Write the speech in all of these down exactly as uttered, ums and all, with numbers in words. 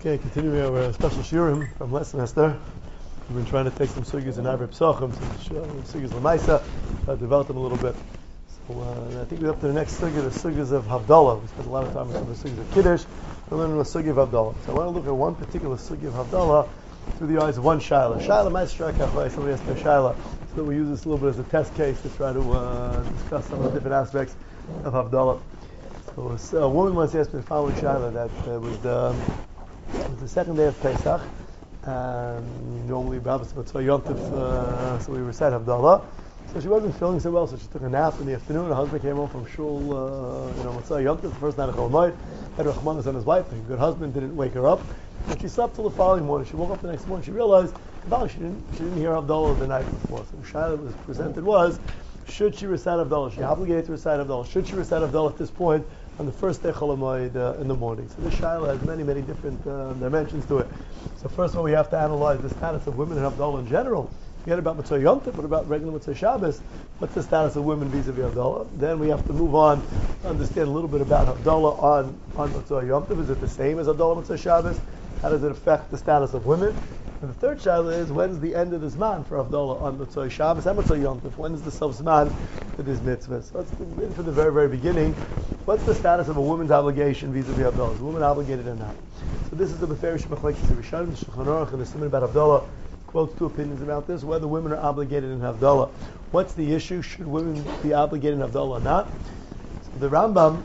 Okay, continuing our special shiurim from last semester. We've been trying to take some sugyas in Ivre Psachim, some sugyas Lamaisa, uh, develop them a little bit. So uh, I think we're up to the next sugya, the sugyas of Havdalah. We spent a lot of time on the sugyas of Kiddush. We're learning the sugya of Havdalah. So I want to look at one particular sugya of Havdalah through the eyes of one shaila. Shaila might strike halfway, somebody has their shaila. So we use this a little bit as a test case to try to uh, discuss some of the different aspects of Havdalah. So, so a woman once asked me the following shaila that uh, was the It was the second day of Pesach. Um, normally, Rabbi Mitzvah Yontif, uh, so we recite Havdalah. So she wasn't feeling so well, so she took a nap in the afternoon. Her husband came home from shul, uh, you know, Mitzvah Yontif, the first night of Chol Moed. Had Rachmanis on his wife. A good husband didn't wake her up, and she slept till the following morning. She woke up the next morning. She realized, well, she didn't, she didn't hear Havdalah the night before. So the shayla that was presented was, should she recite Havdalah? She obligated to recite Havdalah. Should she recite Havdalah at this point on the first day Chol Moed uh, in the morning? So this shayla has many, many different uh, dimensions to it. So first of all, we have to analyze the status of women in Havdalah in general. Forget about Mitzvah Yom Tov, what about regular Mitzvah Shabbos? What's the status of women vis-a-vis Havdalah? Then we have to move on to understand a little bit about Havdalah on, on Mitzvah Yom Tov. Is it the same as Havdalah Mitzvah Shabbos? How does it affect the status of women? And the third shayla is, when's the end of the Zman for Havdalah on Mitzvah Shabbos and Mitzvah Yom Tov? When is the Sof Zman for these mitzvahs? So let's begin from the very, very beginning. What's the status of a woman's obligation vis-a-vis Havdalah? Is a woman obligated or not? So this is the Beferish Machlekes Rishonim, the Shulchan Aruch, and the Siman about Havdalah. Quotes two opinions about this, whether women are obligated in Havdalah. What's the issue? Should women be obligated in Havdalah or not? So the Rambam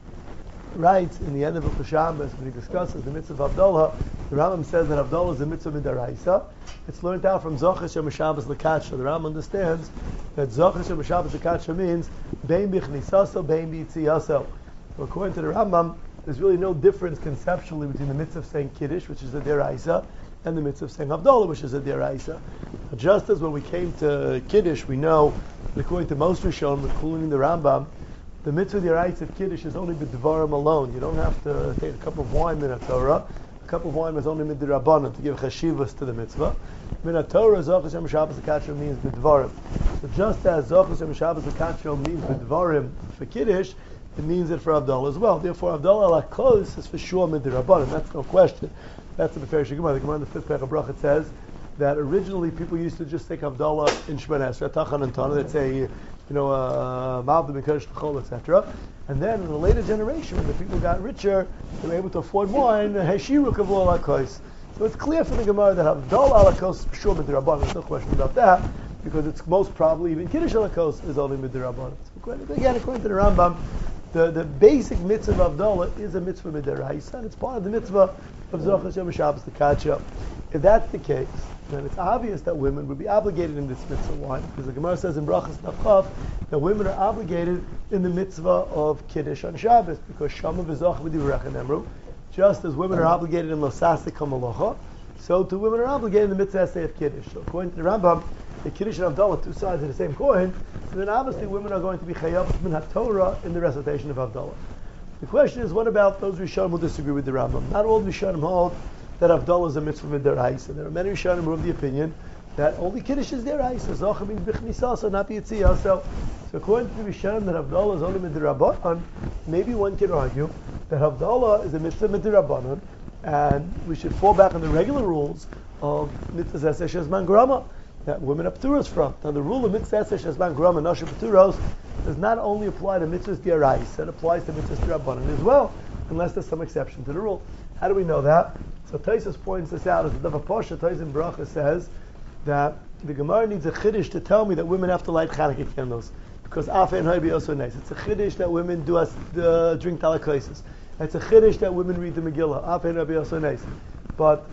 writes in the end of the Shabbos, when he discusses the mitzvah of Havdalah, the Rambam says that Havdalah is a mitzvah midaraisa. It's learned out from Zochas Yom Shabbos L'Katsha. The Rambam understands that Zochas Yom Shabbos L'Katsha means Bein Bichnisaso, Bein B'Yitziyaso. So according to the Rambam, there's really no difference conceptually between the mitzvah of saying Kiddush, which is a deraisa, and the mitzvah of saying Havdalah, which is a deraisa. Just as when we came to Kiddush, we know, according to most Rishonim, including the Rambam, the mitzvah deraisa of Kiddush is only b'dvarim alone. You don't have to take a cup of wine in a Torah. A cup of wine is only midrabanan to give chashivas to the mitzvah. Min Torah, Zochas Yom Shabbos L'Katsha means b'dvarim. So just as Zochas Yom Shabbos L'Katsha means b'dvarim for Kiddush, it means it for Havdalah as well. Therefore, Havdalah ala kos is for sure midrabanan. That's no question. That's the Beferish Gemara. The Gemara in the fifth Perek Brachot says that originally people used to just take Havdalah in Shemona Esrei, Tachan and Tana. They'd say, you know, Ma'avdim Mekadosh L'Chol, et cetera. And then in the later generation, when the people got richer, they were able to afford wine. Heshiru kavul ala kos. So it's clear from the Gemara that Havdalah ala kos is for sure midrabanan. There's no question about that, because it's most probably even Kiddush ala kos is only midrabanan. So again, according to the Rambam, The, the basic mitzvah of Havdalah is a mitzvah midaraisa, and it's part of the mitzvah of Zochas Yom Shabbos L'Katsha. If that's the case, then it's obvious that women would be obligated in this mitzvah. Why? Because the Gemara says in Brachas Nafchav that women are obligated in the mitzvah of Kiddush on Shabbos, because Shama v'Zoch v'Divrei Emru, just as women are obligated in Losasik HaMalacha, so too women are obligated in the mitzvah of Kiddush. So according to the Rambam, the Kiddush and Havdalah, two sides of the same coin, so then obviously women are going to be chayav min haTorah in the recitation of Havdalah. The question is, what about those Rishonim who disagree with the Rambam? Not all Rishonim hold that Havdalah is a mitzvah midaraisa. There are many Rishonim who have the opinion that only Kiddush is deraisa. Zocha means b'chnisaso, not b'yitziyaso. So according to the Rishonim, that Havdalah is only midrabanan. Maybe one can argue that Havdalah is a mitzvah midrabanan, and we should fall back on the regular rules of mitzvah zeh shezman grama that women are p'turos from. Now the rule of mitzvah shezman grama nashim p'turos does not only apply to mitzvahs deraisa, it applies to mitzvahs derabanan as well, unless there's some exception to the rule. How do we know that? So Taisus points this out as the Davar Pasha. Taisus in Bracha says that the Gemara needs a chiddush to tell me that women have to light Chanukah candles, because afein hoibi also nice. It's a chiddush that women do us uh, drink talakaisis. It's a chiddush that women read the Megillah. Afein hoibi also nice. But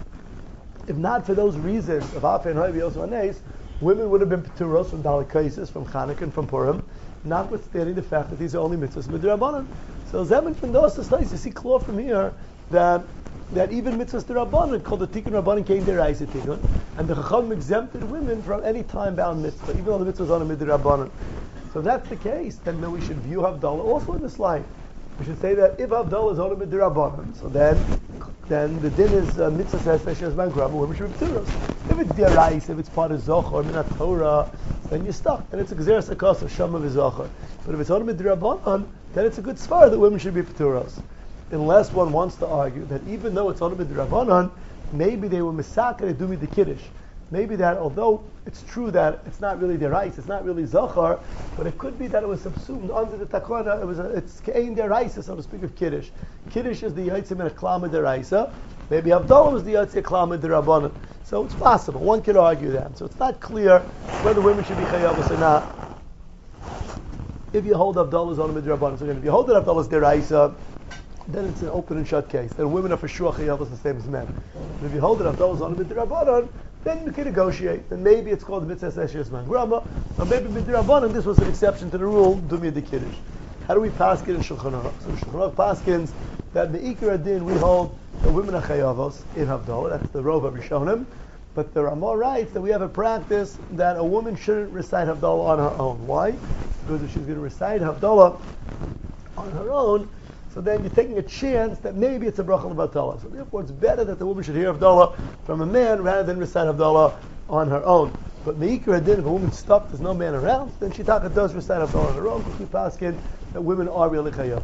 if not for those reasons of afein hoibi also nice, women would have been p'turos from talakaisis, from Chanukah, and from Purim, notwithstanding the fact that these are only mitzvahs midrabanan. So Zeman from those is nice. You see clear from here that that even mitzvahs derabanan called the tikkun rabbanan came deraisa tikkun, and the Chacham exempted women from any time-bound mitzvah, even though the mitzvah is on a midrabanan. So if that's the case, then, then we should view Havdalah also in this light. We should say that if Havdalah is on a midrabanan, so then then the din is uh, mitzvah says shezman grama, women should be p'turos. If it's deraisa, if it's part of zochar or minat Torah, then you're stuck. And it's a gzeres hakos of shama v'zochar. But if it's on a midrabanan, then it's a good svar that women should be p'turos. unless one wants to argue that even though it's only b'drabanan, maybe they were misaka to do me the kiddush. Maybe that although it's true that it's not really their rice, it's not really zachar, but it could be that it was subsumed under the takana. It was a, it's kein their rice, so to speak, of kiddush. Kiddush is the yitzim and klama deraisa. Maybe Havdalah was the yitzim klama derabanan. So it's possible. One could argue that. So it's not clear whether women should be chayavos or not. If you hold Havdalah is on the midrabanan, so again, if you hold that Havdalah is deraisa, then it's an open and shut case. Then women are for sure chayavos the same as men. But if you hold that Havdalah is on the midrabanan, then you can negotiate. Then maybe it's called mitzvah eshes man grama, or maybe midrabanan this was an exception to the rule. Dumi the kiddush. How do we paskin in Shulchan Aruch? So Shulchan Aruch paskins that meikar adin we hold that women are chayavos in Havdalah. That's the rov of Rishonim. But the Ramah writes that we have a practice that a woman shouldn't recite Havdalah on her own. Why? Because if she's going to recite Havdalah on her own, so then you're taking a chance that maybe it's a bracha levatala. So therefore it's better that the woman should hear Havdalah from a man rather than recite Havdalah on her own. But meikar adin, if a woman's stuck, there's no man around, then she taka does recite Havdalah on her own, because we paskin that women are really chayavos.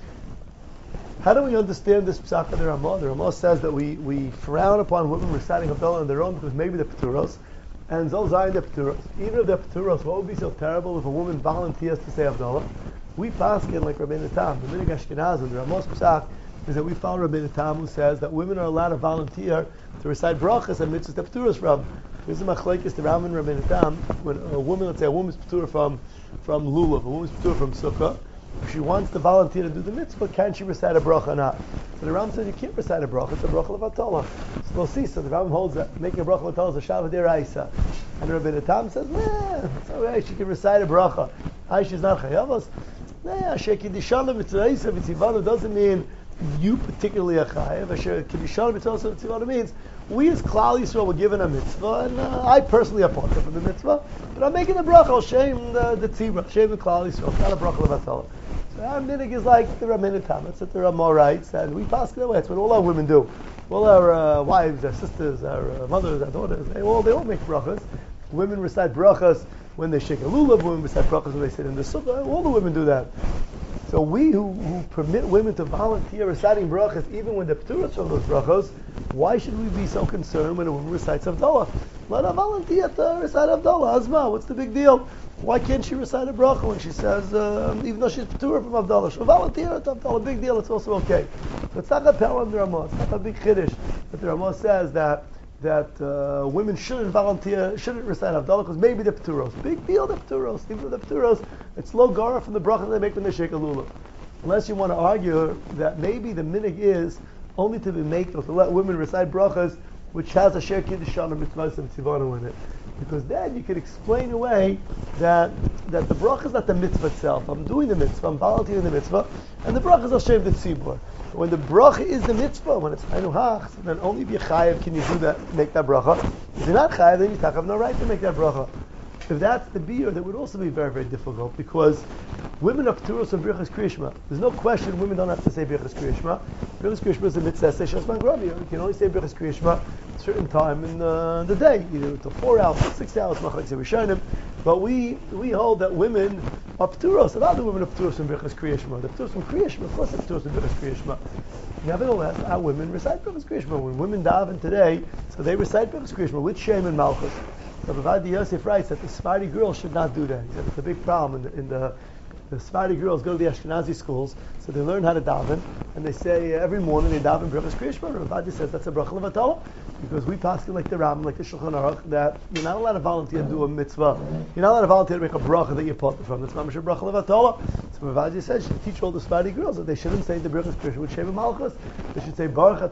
How do we understand this psak of the Ramah? The Ramah says that we, we frown upon women reciting Havdalah on their own because maybe they're pturos, and zol zayin they're pturos. Even if they're pturos, what would be so terrible if a woman volunteers to say Havdalah? We paskin like Rabbeinu Tam, the Minig Ashkenazim, the Ramah's psak is that we follow Rabbeinu Tam who says that women are allowed to volunteer to recite brachas and mitzvahs they're pturos from. This is machlekes the Ram and Rabbeinu Tam. When a woman, let's say a woman's ptur from from lulav, a woman's ptur from sukkah, if she wants to volunteer to do the mitzvah, can she recite a bracha or not? So the Ram says you can't recite a bracha, it's a bracha levatala. So we'll see. So the Ram holds that making a bracha levatala is a shavah deraisa. And Rabbeinu Tam says, nah, it's all right, she can recite a bracha. Aye, she's not chayavos. Nah, asher kiddishana mitzvah mitzvah doesn't mean you particularly are chayav. Asher kiddishana mitzvah means we as Klal Yisrael were given a mitzvah, and uh, I personally are part of the mitzvah, but I'm making a bracha, I'll shame the, the tzibra, shame the Klal Yisrael, it's not a bracha levatala. So our minig is like the Rabbeinu Tam, that's what the Ramah writes, and we pass that way, that's what all our women do. All our uh, wives, our sisters, our uh, mothers, our daughters, they all, they all make brachas. Women recite brachas when they shake a lulav, women recite brachas when they sit in the sukkah, all the women do that. So we who, who permit women to volunteer reciting brachas, even when they're pturas from those brachas, why should we be so concerned when a woman recites Havdalah? Let her volunteer to recite Havdalah. Azma, what's the big deal? Why can't she recite a bracha when she says, um, even though she's ptura from Havdalah, she'll volunteer to Havdalah, big deal, it's also okay. So it's not a pel on the Ramah, it's not a big chiddush. But the Ramah says that that uh, women shouldn't volunteer, shouldn't recite Havdalah because maybe they're pturos. Big deal, they're pturos. Even if they're pturos, it's low gara from the bracha they make when they shake a lulav. Unless you want to argue that maybe the minig is only to be made to let women recite brachas which has a share kiddushan and mitzvahs and tzivanu in it. Because then you could explain away that that the bracha is not the mitzvah itself. I'm doing the mitzvah, I'm volunteering the mitzvah, and the bracha is al shem the tzibur. When the bracha is the mitzvah, when it's hainu hach, so then only if you're chayav can you do that, make that bracha. If you're not chayav, then you have no right to make that bracha. If that's the beer, that would also be very, very difficult because women are pturos of birchas kriyishma. There's no question women don't have to say birchas kriyishma. Birchas kriyishma is a mitzvah seshas mangrami. You can only say birchas kriyishma at a certain time in uh, the day, either until four hours, six hours, machlek rishonim. But we we hold that women are pturos, and other women are pturos from birchas kriyishma. They're pturos from kriyishma, of course they're pturos from birchas kriyishma. Nevertheless, our women recite birchas kriyishma. When women daven today, so they recite birchas kriyishma with shem and malchus. So Bavadi Yosef writes that the Sephardi girls should not do that. He said it's a big problem in the, in the the Sephardi girls go to the Ashkenazi schools, so they learn how to daven, and they say uh, every morning they daven brachas kriyishma. Bavadi says that's a bracha levatala, because we pass it like the Ram, like the Shulchan Aruch, that you're not allowed to volunteer to do a mitzvah. You're not allowed to volunteer to make a bracha that you're part from. That's not a bracha levatala. So Bavadi says you should teach all the Sephardi girls that they shouldn't say the brachas kriyishma with Shem Malchus. They should say Baruch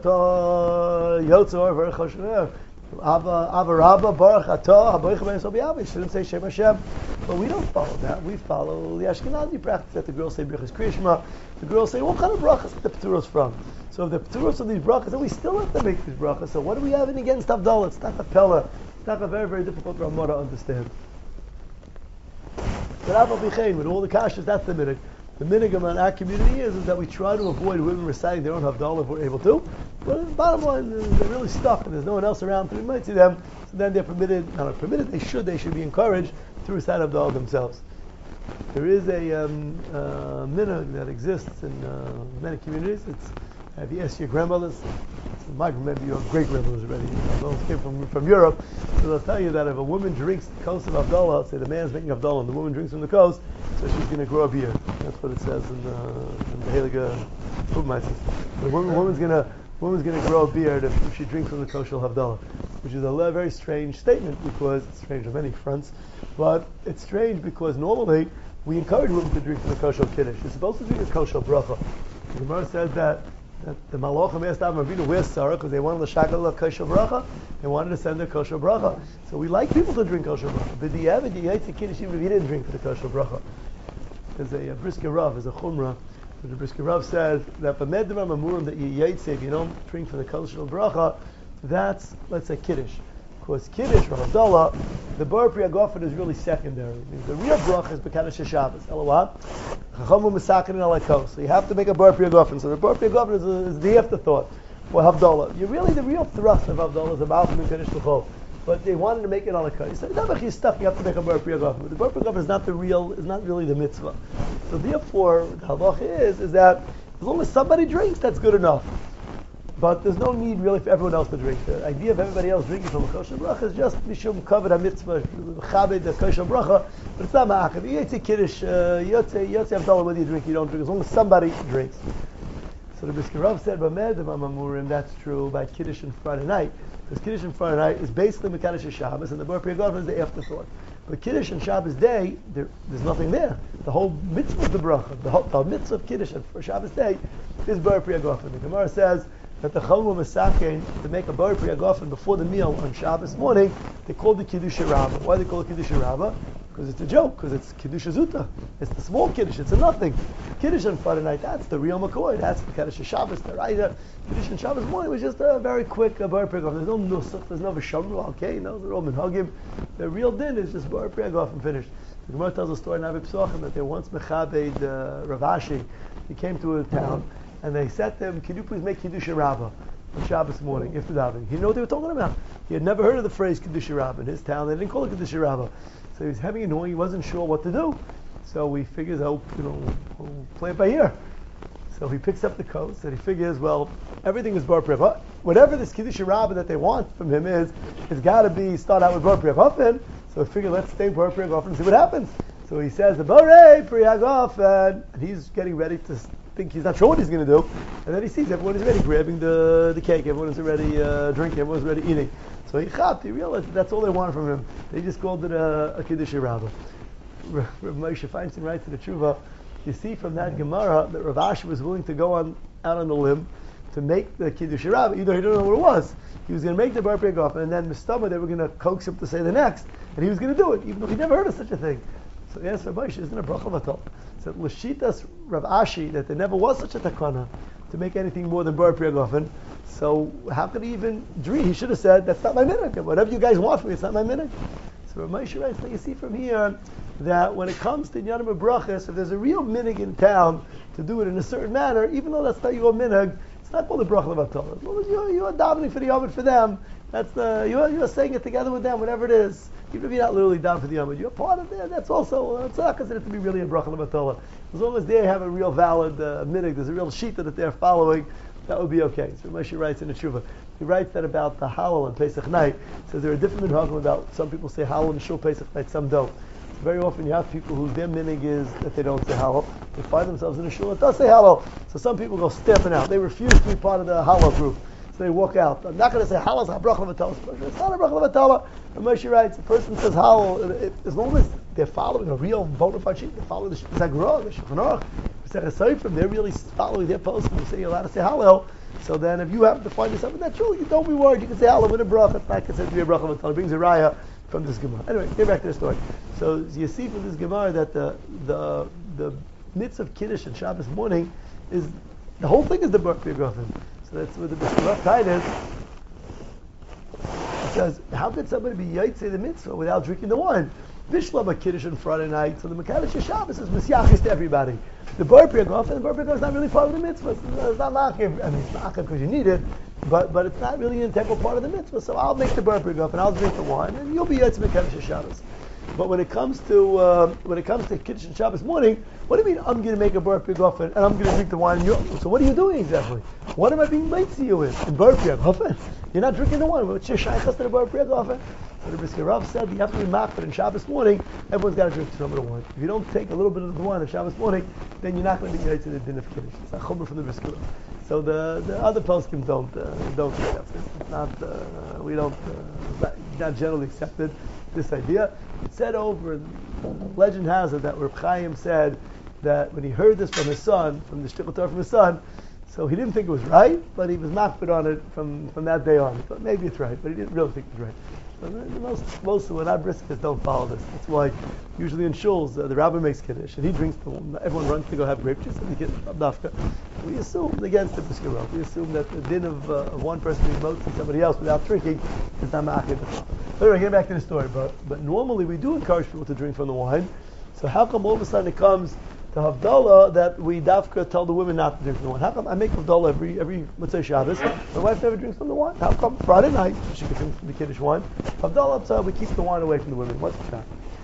Atah Yotzor Baruch Hashanah. Ava Ava Rabba Baruch Atah Haboich Ben Sobiyav. Shouldn't say Shem Hashem, but we don't follow that. We follow the Ashkenazi practice that the girls say Birchas Kriyishma. The girls say what kind of brachas are the pturos from? So if the pturos of these brachas, then we still have to make these brachas. So what do we have in against Havdalah? It's not a pella. It's not a very very difficult Ramah to understand. But Abba Bichein, with all the kashas, that's the minhag. The minhag in our community is, is that we try to avoid women reciting their own Havdalah if we're able to. But the bottom line, they're really stuck and there's no one else around to remind them. So then they're permitted, not permitted, they should, they should be encouraged to recite Havdalah themselves. there is a um, uh, minhag that exists in uh, many communities. It's if you ask your grandmothers, my maybe your great grandmothers already, those came from from Europe, so they'll tell you that if a woman drinks the coast of Havdalah, say the man's making Havdalah and the woman drinks from the coast, so she's going to grow a beard. That's what it says in the, in the Heilige Hubmaitzes. The woman, woman's going to woman's going to grow a beard if, if she drinks from the kosher Havdalah, which is a very strange statement because it's strange on many fronts, but it's strange because normally we encourage women to drink from the kosher Kiddush. You're supposed to drink a kosher bracha. The Gemara says that that the Malachim asked Avram Avinu, where's Sarah? Because they wanted the shakal of kosher bracha. They wanted to send their kosher bracha. So we like people to drink kosher bracha. But the Avid, you ate the Kiddush even if you didn't drink for the kosher bracha. There's a, a Brisker Rav, there's a Chumrah. The Brisker Rav says that B'med Devar Mamurim that you yaitse, if you don't drink for the kosher bracha, that's, let's say, Kiddush. Because Kiddush, or Havdalah, the Bar Pri Hagafen is really secondary. The real bracha is B'Kaddish HaShabbos. Eloah. Chachamim Misakin and Alakos. So you have to make a Bar Pri Hagafen. So the Bar Pri Hagafen is, is the afterthought for Havdalah. You really, the real thrust of Havdalah is about Min Kaddish L'chol. But they wanted to make it Alakos. So it's you stuck. You have to make a Bar Pri Hagafen. But the Bar Pri Hagafen is not the real, is not really the mitzvah. So therefore, the halach is is that as long as somebody drinks, that's good enough. But there's no need really for everyone else to drink. The idea of everybody else drinking from a kosher bracha is just mishum kavod ha-mitzvah, chabed the kosher bracha, but it's not ma'akev. You yotze kiddush, yotze yotze havdalah, whether you drink or you don't drink, as long as somebody drinks. So the Brisker Rav said, "B'med amamurim." That's true by kiddush on Friday night. Because kiddush on Friday night is basically mekadosh Shabbos, and the Bar Pri Hagafen is the afterthought. But kiddush on Shabbos day, there, there's nothing there. The whole mitzvah of the bracha, the whole the mitzvah of kiddush for Shabbos day, is Bar Pri Hagafen. The Gemara says that the Chalmum Misakein, to make a Bar Pri Hagafen before the meal on Shabbos morning, they call the Kiddush Rabbah. Why do they call it Kiddush Rabbah? Because it's a joke, because it's Kiddush Zuta. It's the small Kiddush, it's a nothing. Kiddush on Friday night, that's the real McCoy, that's the Kiddush Shabbos, the Raida. Kiddush on Shabbos morning was just a very quick uh, Bar Pri Hagafen. There's no Nusach, there's no Vishamru, okay, no, they're all Minhagim. The real din is just Bar Pri Hagafen finished. The Gemara tells a story in Avi Pesachim that they once Mechabed uh, Rav Ashi. He came to a town, and they said to him, "Can you please make Kiddush Rabbah on Shabbos morning, if the davening?" He didn't know what they were talking about. He had never heard of the phrase Kiddush Rabbah in his town. They didn't call it Kiddush Rabbah. So he was having annoying. He wasn't sure what to do. So he figures, oh, you know, we'll play it by ear. So he picks up the coast and he figures, well, everything is Bar Pri Hagafen. Whatever this Kiddush Rabbah that they want from him is, it's got to be start out with Bar Pri Hagafen. So he figured, let's stay Bar Pri Hagafen and see what happens. So he says the Bar Pri Hagafen, and he's getting ready to think he's not sure what he's going to do, and then he sees everyone is already grabbing the, the cake, everyone is already uh, drinking, everyone is already eating. So he chapped, he realized that that's all they wanted from him. They just called it a, a Kiddush Rabbah. Rav Moshe Feinstein writes in the Tshuva, you see from that Gemara that Rav Ashi was willing to go on out on the limb to make the Kiddush Rabbah, even though he didn't know what it was. He was going to make the Bar Pri Hagafen, and then Mistama, they were going to coax him to say the next, and he was going to do it, even though he never heard of such a thing. So he asked Rav Moshe, isn't it a bracha v'tol? He said, L'shitas Rav Ashi, that there never was such a takana to make anything more than Bar Pri Hagafen. So how could he even dream? He should have said, that's not my minhag. Whatever you guys want from me, it's not my minhag. So Rav Moshe writes, you see from here that when it comes to Inyanim Brachas, if there's a real minhag in town to do it in a certain manner, even though that's not your minhag, it's not called a bracha v'tol. As long as you're, you're davening for the Yomid for them, that's the you're, you're saying it together with them, whatever it is. Even if you're not literally down for the Yomid, you're part of it. That's also, it's not considered to be really a bracha v'tol. As long as they have a real valid uh, minhag, there's a real shita that they're following, that would be okay. So Moshe writes in the Tshuva. He writes that about the Hallel on Pesach night. He says there are different minhagim about, some people say Hallel and Shul Pesach night, some don't. So very often you have people whose their minhag is that they don't say Hallel. They find themselves in a shul that does say Hallel. So some people go stamping out. They refuse to be part of the Hallel group. So they walk out. I'm not going to say Hallel is a bracha v'tala. It's not a bracha v'tala. And Moshe writes, a person says Hallel, as long as they're following a real bona fide sheet, they follow the Zagrah, the Shulchan Aruch, they're really following their post and they say you're allowed to say Hallel. So then if you happen to find yourself in that shul, you don't be worried. You can say Hallel with a bracha. It's not considered to be a bracha v'tala. It brings a raya from this Gemara. Anyway, get back to the story. So you see from this Gemara that the the the mitzvah of Kiddush and Shabbos morning is, the whole thing is the Bar Pri Hagafen. So that's where the rough tide is. It says, how could somebody be Yaitse the mitzvah without drinking the wine? Vishlama Kiddush on Friday night, so the Mekadosh Shabbos is Misyachis to everybody. The Bar Pri Hagafen, the Bar Pri Hagafen is not really part of the mitzvah. It's not machiv. I mean, it's machiv because you need it, but but it's not really an integral part of the mitzvah. So I'll make the Bar Pri Hagafen, I'll drink the wine, and you'll be Yaitse Mekadosh Shabbos. But when it comes to uh, when it comes to Kiddush and Shabbos morning, what do you mean I'm going to make a bar pigofen and I'm going to drink the wine? And so what are you doing exactly? What am I being late to you in? In bar pigofen, you're not drinking the wine. What's your shaychus to the bar pigofen? So the Brisker Rav said you have to be makbid in Shabbos morning. Everyone's got to drink some of the wine. If you don't take a little bit of the wine on Shabbos morning, then you're not going to be ready to the din of Kiddush. It's a chumrah from the Brisker Rav. So the, the other poskim don't uh, don't accept this. It's not uh, we don't uh, not, not generally accepted this idea. It's said over. Legend has it that Reb Chaim said that when he heard this from his son, from the Shtickle Torah from his son, so he didn't think it was right, but he was makbid on it from, from that day on. He thought maybe it's right, but he didn't really think it was right. So the, most most of what our briskers don't follow this. That's why usually in shuls uh, the rabbi makes kiddush and he drinks the one. Everyone runs to go have grape juice and they get dafka. We assume against the brisker Rav. We assume that the din of, uh, of one person being motzi to somebody else without drinking is not ma'achid. But anyway, get back to the story. But but normally we do encourage people to drink from the wine. So how come all of a sudden it comes to Havdalah that we dafka tell the women not to drink from the wine? How come I make Havdalah every every let's say Shabbos? My wife never drinks from the wine. How come Friday night she can drink the kiddush wine? Havdalah, so we keep the wine away from the women. What's the shot?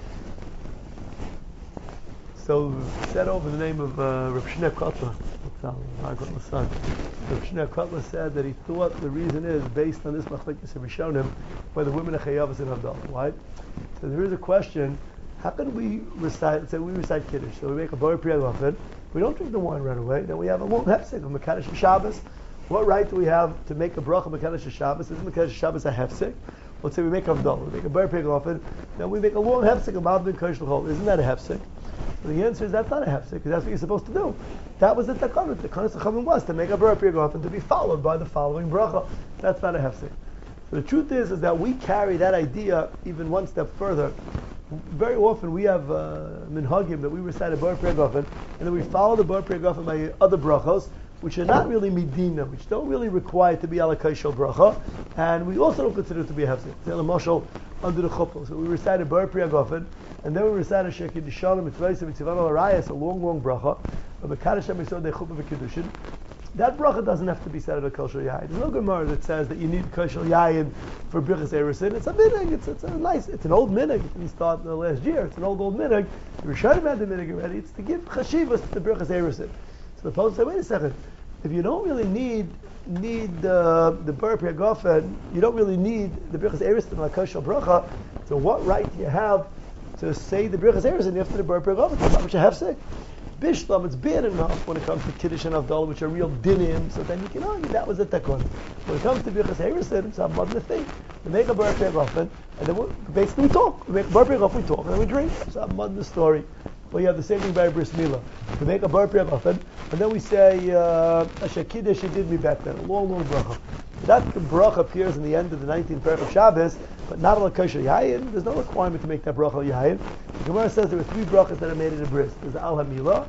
So said over the name of uh, Reb Shneur Kotler, Kotler's son. Reb Shneur Kotler said that he thought the reason is based on this machlekes Rishonim where the women are chayavas in Havdalah. Why? So there is a question. How can we recite, say we recite Kiddush, so we make a bar priya, we don't drink the wine right away, then we have a long hefsek of Mekadosh Shabbos. What right do we have to make a bracha Mekadosh Shabbos? Isn't Mekadosh Shabbos a hefsek? Let's say we make Havdalah, we make a bar priya, then we make a long hefsek of Ma'ad Ben Kodesh L'Chol. Isn't that a hefsek? So the answer is that's not a hefsek, because that's what you're supposed to do. That was the takanut. The takanut Chachamim was to make a bar priya and to be followed by the following bracha. That's not a hefsek. So the truth is, is that we carry that idea even one step further. Very often we have uh, minhagim that we recite a bar priya and then we follow the bar priya by other brachos, which are not really midina, which don't really require to be ala kaishal bracha, and we also don't consider it to be a hefsek. It's a mashal under the chuppah. So we recite a bar priya and then we recite a shekid shalom mitzvayis mitzivan al arayas, a long, long bracha, of a kaddish emisod de chuppah v'kiddushin. That bracha doesn't have to be said at a kosher yayin. There's no gemara that says that you need kosher yayin for brichas erusin. It's a minig. It's, it's a nice. It's an old minig. It didn't start in the last year. It's an old old minig. The Rishonim had the minig already. It's to give chashivas to the brichas erusin. So the Pope said, wait a second. If you don't really need need uh, the bar priya gofen, you don't really need the brichas erusin like kosher bracha. So what right do you have to say the brichas erusin after the bar priya gofen? It's not what you have to say. Bishlam, it's bad enough when it comes to Kiddush and Havdalah, which are real dinim, so then you can argue that was a takon. When it comes to Birchas Erusin, it's a mother thing. We make a bar priya and then we, basically we talk. We make a bar priya we talk, and then we drink. It's a mother story. Well, you have the same thing by Bris Milah. We make a bar priya and then we say, Asher Kiddush, you did me back then. A long, long bracha. That bracha appears in the end of the nineteenth parak of Shabbos, but not on a kosher yayin. There's no requirement to make that bracha al yayin. The Gemara says there are three brachas that are made in a bris. There's the al hamilah,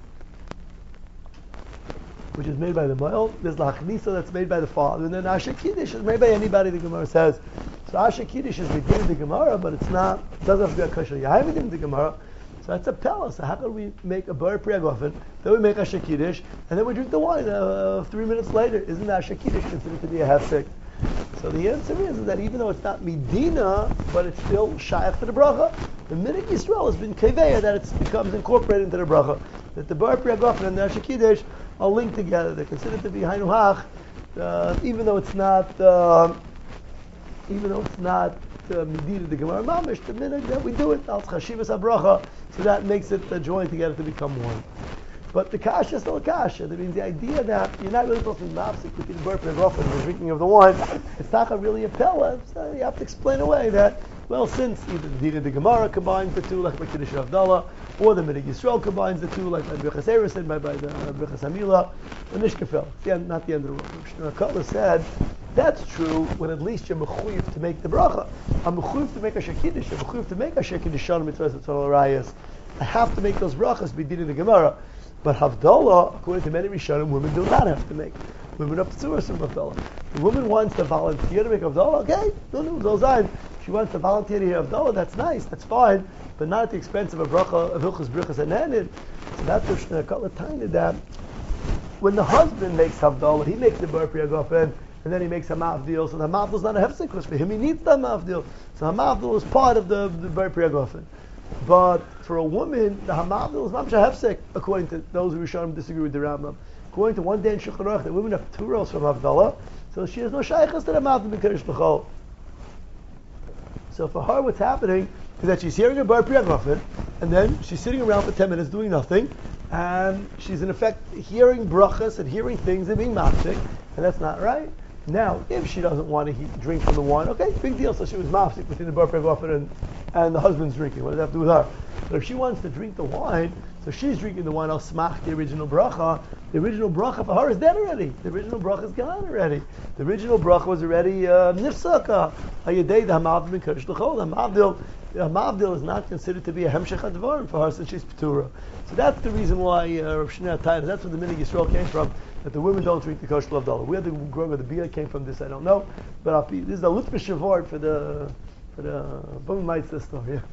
which is made by the male. There's the hachnisa that's made by the father, and then asher kiddush is made by anybody. The Gemara says so. Asher kiddush is within the Gemara, but it's not. It doesn't have to be a kosher yayin within the Gemara. So that's a pella. So how can we make a bar priya gofen, then we make asher kiddush, and then we drink the wine uh, three minutes later? Isn't asher kiddush considered to be a hefsek? So the answer is, is that even though it's not midina, but it's still shayach to the bracha. The minig Yisrael has been keveya that it becomes incorporated into the bracha. That the bar priya gofen and the asher kiddush are linked together. They're considered to be hainu hach, uh, even though it's not, uh, even though it's not. Uh, Medina the Gemara Mamish, the minute that we do it, al chashivas habracha, so that makes it a joint together to become one. But the kasha is still a kasha. That means the idea that you're not really supposed to be mafsik between the bar priya and the drinking of the wine. It's not really a pella. So you have to explain away that, well, since either the Dina the Gemara combines the two, like by Kiddush Havdalah, or the Minig Yisrael combines the two, like by Birchas Erusin, by, by the uh, Birchas Hamilah, the Nishkefel. It's the end, not the end of the road. Shneur Kotler said, that's true when at least you're mechuyev to make the bracha. I'm mechuyev to make a shekiddush. I'm mechuyev to make a shekiddush shalom mitzvahs mitzvah rayas. I have to make those brachas b'din the Gemara. But Havdalah, according to many Rishonim, women do not have to make. Women up to us from Havdalah. The woman wants to volunteer to make Havdalah. Okay, no, no, no, no. She wants to volunteer to hear Havdalah. That's nice. That's fine. But not at the expense of a bracha of hilchos brichas and nenin. So that's what Shneur Kotler tiny that when the husband makes Havdalah, he makes the bar priya gofen. and then he makes a mavdil. So the mavdil is not a hefsek, because for him he needs that mavdil. So hamavdil is part of the the bar priyagofen. But for a woman, the hamavdil is not a hefsek, according to those who Rishonim disagree with the Rambam. According to one day in Shulchan Aruch, that women have two rows from Havdalah, so she has no shaykhs to the mavdil b'keresh b'chol. So for her, what's happening is that she's hearing a bar priyagofen, and then she's sitting around for ten minutes doing nothing, and she's in effect hearing brachas and hearing things and being mafsik, and that's not right. Now, if she doesn't want to he- drink from the wine, okay, big deal. So she was mafsik between the bar priyagofen and, and the husband's drinking. What does that have to do with her? But if she wants to drink the wine, so she's drinking the wine al smach the original bracha. The original bracha for her is dead already. The original bracha is gone already. The original bracha was already nifsaka. Hayedei the hamavdil ben kirsh l'chol. Hamavdil, hamavdil is not considered to be a hemshech advarim for her since she's petura. So that's the reason why uh, Rav Shnei Atayr, that's where the Minig Yisrael came from, that the women don't drink the kosher lavdala. Where the growing of the beer came from, this I don't know, but I'll be, this is the Lutma Shavard for the for the Bum Mitzvah story. Yeah.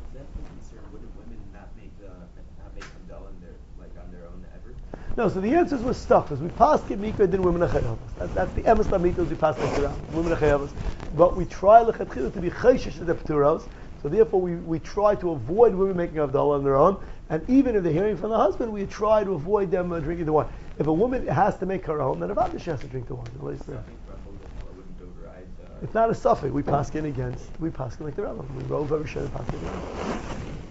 No, so the answers were stuff. As we passed it, Mikra did women achayavas. That's, that's the emes lamita we passed it around. Women achayavas. But we try lechatchila to be chayshish to the pturos. So therefore, we, we try to avoid women making avdallah on their own. And even if they're hearing from the husband, we try to avoid them uh, drinking the wine. If a woman has to make her own, then about she has to drink the wine. It's not a suffix. We pass in against. We pass in like the Rambam. We roll very sure pass in.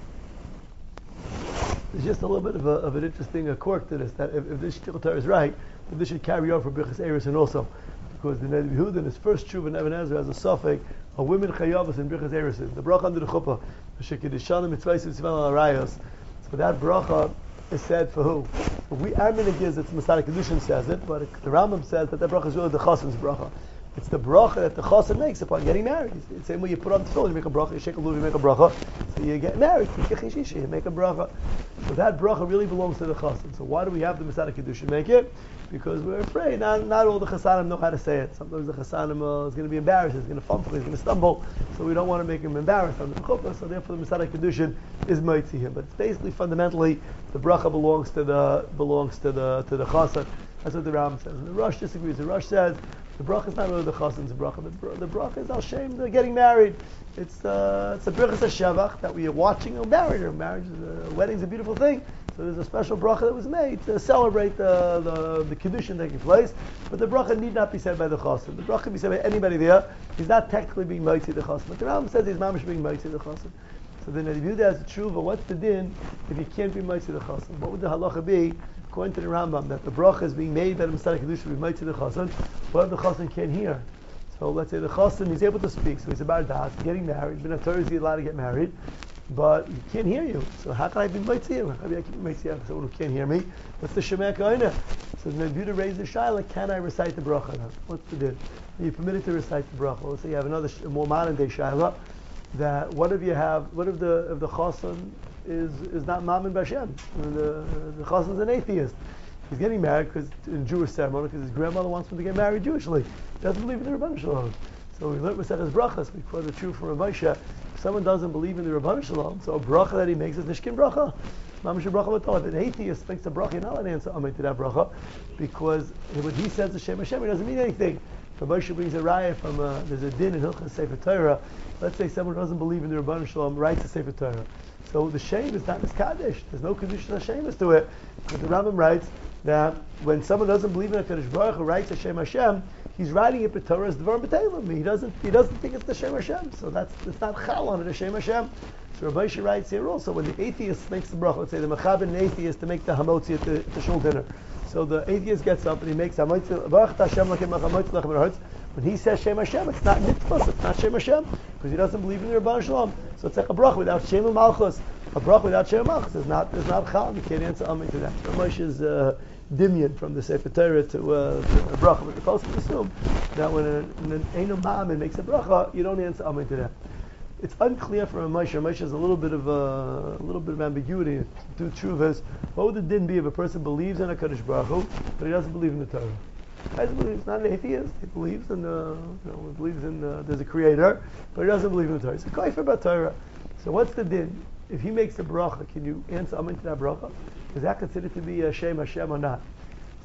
There's just a little bit of, a, of an interesting uh, quirk to this, that if, if this Shtichel Torah is right, then this should carry over for Birchas Eris and also, because the Neder Yehuda in his first Tshuva in Even Ezra has a suffix of women chayavas and Birchas Eris. The bracha under the chuppah, Shekidishana mitzvayis v'tzivan al arayos. So that bracha is said for who? We Arminig is it's Masada Kedushin says it, but the Rambam says that that bracha is really the Chassan's bracha. It's the bracha that the chassan makes upon getting married. It's the same way you put on the tefillin, you make a bracha, you shake a lulav, you make a bracha. So you get married, you make a bracha. So that bracha really belongs to the chassan. So why do we have the Masada Kedushin make it? Because we're afraid not, not all the chassanim know how to say it. Sometimes the chassanim uh, is going to be embarrassed, he's going to fumble, he's going to stumble. So we don't want to make him embarrassed on the chuppah. So therefore the Masada Kedushin is mighty him. But it's basically fundamentally the bracha belongs to the belongs to the to the chassan. That's what the Rambam says. And the Rosh disagrees. The Rosh says the bracha is not really the chassan's bracha. The, the bracha is al shem, they're getting married. It's uh, it's a bracha shevach that we are watching a marriage. Or marriage, is a wedding's a beautiful thing. So there's a special bracha that was made to celebrate the the, the kedushin taking place. But the bracha need not be said by the chassan. The bracha can be said by anybody there. He's not technically being mighty the chassan. But the Rambam says he's mamish being mighty the chassan. So then if you do as a tshuva, what's the din if you can't be mighty the chassan? What would the halacha be? According to the Rambam, that the bracha is being made by the Masada Kedusha to be made to the chassan, but the chassan can't hear. So let's say the chassan is able to speak, so he's about das, getting married, but after is he allowed to get married, but he can't hear you. So how can I be made to him? How can I be made to someone who can't hear me? What's the shemek oina? So then you to raise the shaila, can I recite the bracha now? What's the din? Are you permitted to recite the bracha? Let's say you have another sh- more modern day shaila, that what if you have, what if the if the chassan is is not Mammon Bashem. The, the chassan is an atheist. He's getting married because in Jewish ceremony, because his grandmother wants him to get married Jewishly. He doesn't believe in the Rebbeinu Shalom. So we learned Maseches Brachas. We quote the truth from Rav Moshe. If someone doesn't believe in the Rebbeinu Shalom, so a bracha that he makes is Nishkin Bracha. Mamish bracha v'tol. If an atheist makes a bracha, you're not allowed to answer Amen to that bracha, because when he says the Shem Hashem, it doesn't mean anything. Rav Moshe brings a raya from uh, there's a din in Hilchas Sefer Torah. Let's say someone who doesn't believe in the Rebbeinu Shalom writes a Sefer Torah. So the shame is not as kaddish. There's no kedushin hashemus to it. But the Rambam writes that when someone doesn't believe in a Kadosh Baruch Hu writes Hashem Hashem, he's writing it Torah as Dvar B'Teilim. He doesn't he doesn't think it's the Shem Hashem. So that's it's not chal on it Hashem Hashem. So Rabbi Yisrael writes here also when the atheist makes the bracha, let's say the mechaber an atheist to make the hamotzi at the, the shul dinner. So the atheist gets up and he makes hamotzi Baruch Hashem Lakim Hamotzi Lachem B'Hutz. When he says Shem Hashem, it's not mitzvah, it's not Shem Hashem, because he doesn't believe in the Rebbeinu Shalom. So it's like a bracha without Shem and Malchus. A bracha without Shem and Malchus is not is not chal. You can't answer amen to that. Ramoshe's uh, dimion from the Sefer Torah to, uh, to a bracha, but the closest assume that when an Eino Ma'amin makes a bracha, you don't answer amen to that. It's unclear from Ramoshe. Ramoshe has a little bit of uh, a little bit of ambiguity to Tshuvas. What would the din be if a person believes in a Kadosh Baruch Hu, but he doesn't believe in the Torah? He believes, not an atheist. He believes in, uh, you know, he believes in uh, there's a creator, but he doesn't believe in the Torah. He's a kaifer about Torah. So what's the din? If he makes a bracha, can you answer amen to that bracha? Is that considered to be a Shem Hashem or not?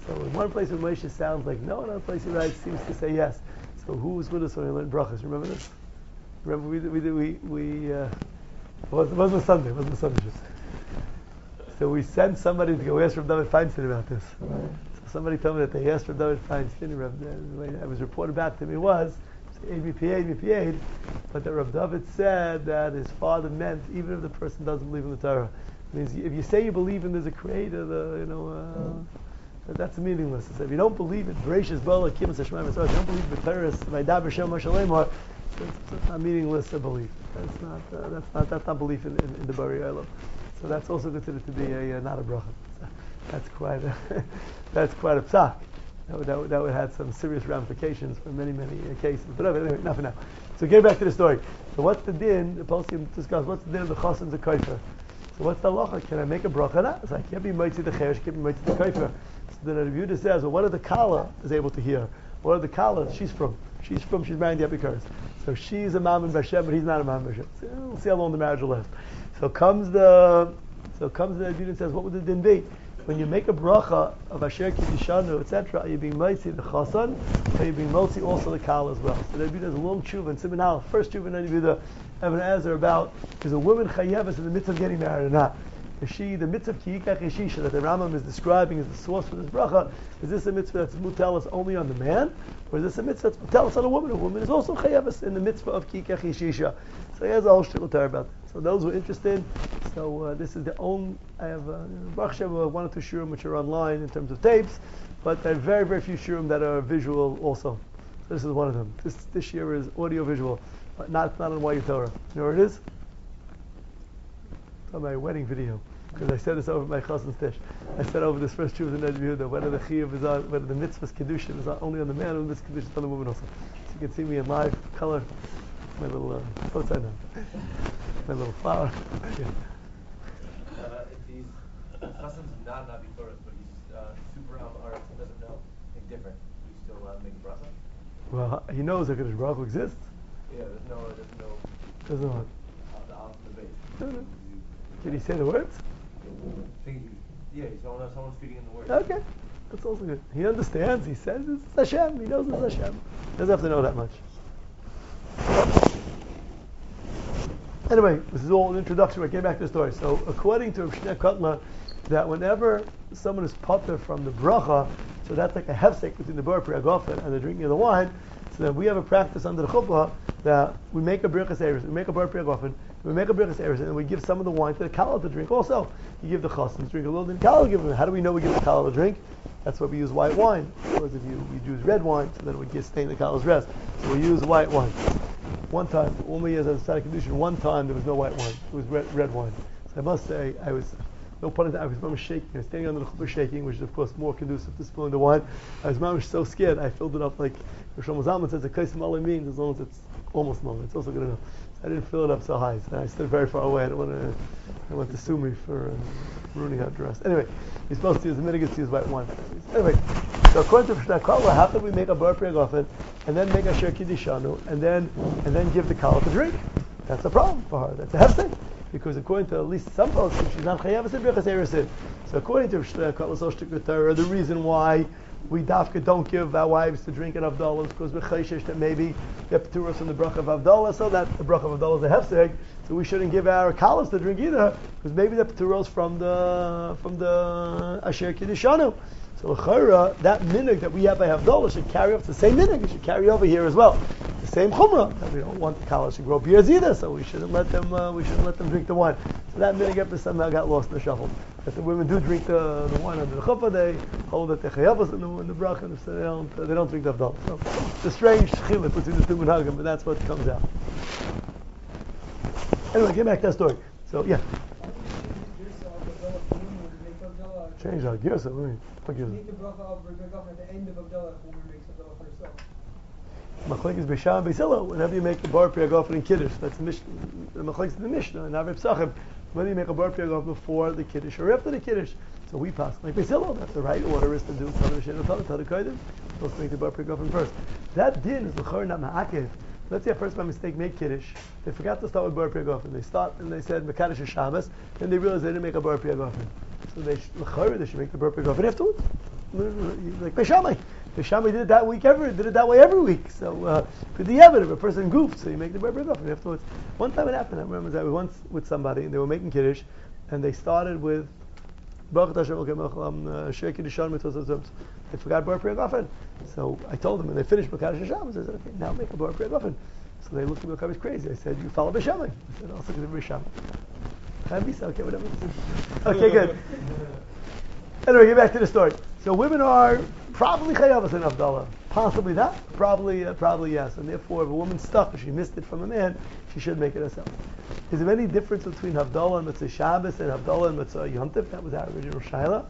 So in one place where Moshe sounds like no, another place he writes seems to say yes. So who was with us when we learned brachas? Remember this? Remember we we we we. Uh, it wasn't, it wasn't a Sunday. It wasn't a Sunday. Just. So we sent somebody to go ask Rav David Feinstein about this. So somebody told me that they asked Rav David Feinstein. Rav, the way it was reported back to me was A B P A, A B P A, but that Rav David said that his father meant even if the person doesn't believe in the Torah. It means if you say you believe in there's a creator, the, you know, uh, that's meaningless. So if you don't believe it, Bereshis Bara Elokim et Hashemayim v'Aretz, if you don't believe the Torah, Vaydaber Shem Moshe Lemor, it's a meaningless belief. That's not uh, that's not that's not belief in, in, in the Bari Olam. So that's also considered to be a uh, not a bracha. So that's quite a that's quite a psak. That would, that would that would have some serious ramifications for many many uh, cases. But anyway, enough for now. So get back to the story. So what's the din? The Poskim discuss what's the din of the chassan the kaifer. So what's the halacha? Can I make a bracha? No, so I can't be mitzi the cheresh, can't be mitzi the kaifer. So then the Rebbe Yehuda says, well, what are the kala is able to hear? What are the kala? She's from. She's from. She's married the Epikars. So she's a mam and Bashem, but he's not a mam and Bashem. So we'll see how long the marriage will last. So comes the so comes the Rebbe Yehuda and says, what would the din be? When you make a bracha of Asher Kiddishanu, et cetera, are you being mitzi the chassan? Are you being mitzi also the kala as well? So the Rebbe Yehuda has a long tshuva and Siman Aleph, first tshuva in Rebbe Yehuda, Even HaEzer about is a woman chayeves in the midst of getting married or not? Is she the mitzvah kiikach yeshisha that the Rambam is describing as the source for this bracha? Is this a mitzvah that's mutelis only on the man, or is this a mitzvah that's mutelis on a woman? A woman is also chayeves in the mitzvah of kiikach yeshisha. So he has a whole shtickle Torah about that. So those who are interested, so uh, this is the only I have uh, Baruch Hashem, uh, one or two shurim which are online in terms of tapes, but there are very very few shurim that are visual also. So this is one of them. This this year is audio visual, but not not on Y U Torah. You know where it is? It's on my wedding video. Because I said this over my chassan's dish. I said over this first truth in Rebbe Yehuda, whether the chiyuv is on, whether the mitzvah's kedushin is on, only on the man, or the mitzvah's kedushin is on the woman also. So you can see me in live color, my little uh, outside now, my little flower. Yeah. Uh, if he's chassan's not Navi Torah, but he's uh, super al aretz and doesn't know anything different, we still allowed to make a bracha? Well, he knows that Kadosh Baruch Hu exists. Yeah, there's no, there's no. Doesn't know what. Uh, the Aleph and the base. No, no. Did he say the words? Yeah, he's someone, someone's feeding in the words. Okay, that's also good. He understands. He says it's Hashem. He knows it's Hashem. Doesn't have to know that much. Anyway, this is all an introduction. We're getting back to the story. So, according to Rav Shneur Kotler, that whenever someone is potter from the bracha, so that's like a hefsek between the bar priyagofen and the drinking of the wine. So then we have a practice under the chuppah that we make a birchas eres, we make a bar priyagofen, we make a birchas eres, and we give some of the wine to the kala to drink. Also, you give the chassan to drink a little, then the kala give them. How do we know we give the kala to drink? That's why we use white wine. Because if you we use red wine, so then we get stain the kala's rest. So we use white wine. One time, only as a static condition, one time there was no white wine. It was red, red wine. So I must say, I was, no pun intended, I was mamish shaking. I was standing under the chuppah shaking, which is of course more conducive to spilling the wine. I was mamish so scared, I filled it up like, Shlomo Zalman says, a kais mali means as long as it's almost normal. It's also good enough. So I didn't fill it up so high. So I stood very far away. I don't want to, I want to sue me for uh, ruining our dress. Anyway, you're supposed to use the mitigants to use white wine. Anyway, so according to Mishnah Kala, how can we make a bar priyagofen and then make a Asher Kiddishanu and then and then give the kala to drink? That's a problem for her. That's a hefsek. Because according to at least some poskim, she's not chayav in birchas eresin. So according to Mishnah Kala, the reason why we dafka don't give our wives to drink at Avdallah because we're chayshish that maybe they're p'turos from the bracha of Avdallah, so that the bracha of Avdallah is a hefsek. So we shouldn't give our kalas to drink either because maybe they're p'turos from the from the Asher Kiddishanu. So l'chara, that minhag that we have by Havdalah should carry over the same minhag. It should carry over here as well. The same chumrah that we don't want the kalas to grow beers either, so we shouldn't let them. Uh, we shouldn't let them drink the wine. So that minhag somehow got lost in the shuffle. That the women do drink the, the wine under the chuppah, they hold that they chayavos in the, in the bracha, and so they don't uh, they don't drink the Havdalah. So it's a strange chiluk between the two minhagim, but that's what comes out. Anyway, get back to that story. So yeah. Change our gears. Let me. Make the bracha of Rebekah at the end of Avdallah when we make Avdallah for herself. Machlek is B'Shah and B'Silo. Whenever you make a bar priyagofen in Kiddush, that's the Mishnah. The Machlek is the Mishnah and Avrei Pesachim. Whether you make a bar priyagofen before the Kiddush or after the Kiddush, so we pass like B'Silo. That's the right order is to do Tzad Hashem and Tzad Tzad Kodesh. Supposed to make the bar priyagofen first. That din is l'chor not ma'akev. Let's say a person by mistake made Kiddush. They forgot to start with bar priyagofen. They start and they said Mekadosh Shabbos. Then they realized they didn't make a bar priyagofen. So they should, they should make the bar priyagofen afterwards. like Beishamai. Beishamai did it that week every did it that way every week. So uh, for the evidence, if a person goofed, so you make the bar brigafin afterwards. One time it happened. I remember that we once with somebody and they were making kiddush, and they started with Baruch Hashem Elokeinu melech haolam, Shir Kiddushan Mitzvos Zos. They forgot bar brigafin. So I told them, and they finished Bakadosh Hashem. I said, okay, now make a bar brigafin. So they looked at me like I was crazy. I said, you follow Beishamai. I said, also because of Beishamai. Can be so, okay, whatever. Okay, good. Anyway, get back to the story. So women are probably chayavas in Havdalah. Possibly not. Probably, uh, probably yes. And therefore, if a woman's stuck, if she missed it from a man, she should make it herself. Is there any difference between Havdalah and Mitzvah Shabbos and Havdalah and Mitzvah Yom Tov? That was our original shaila.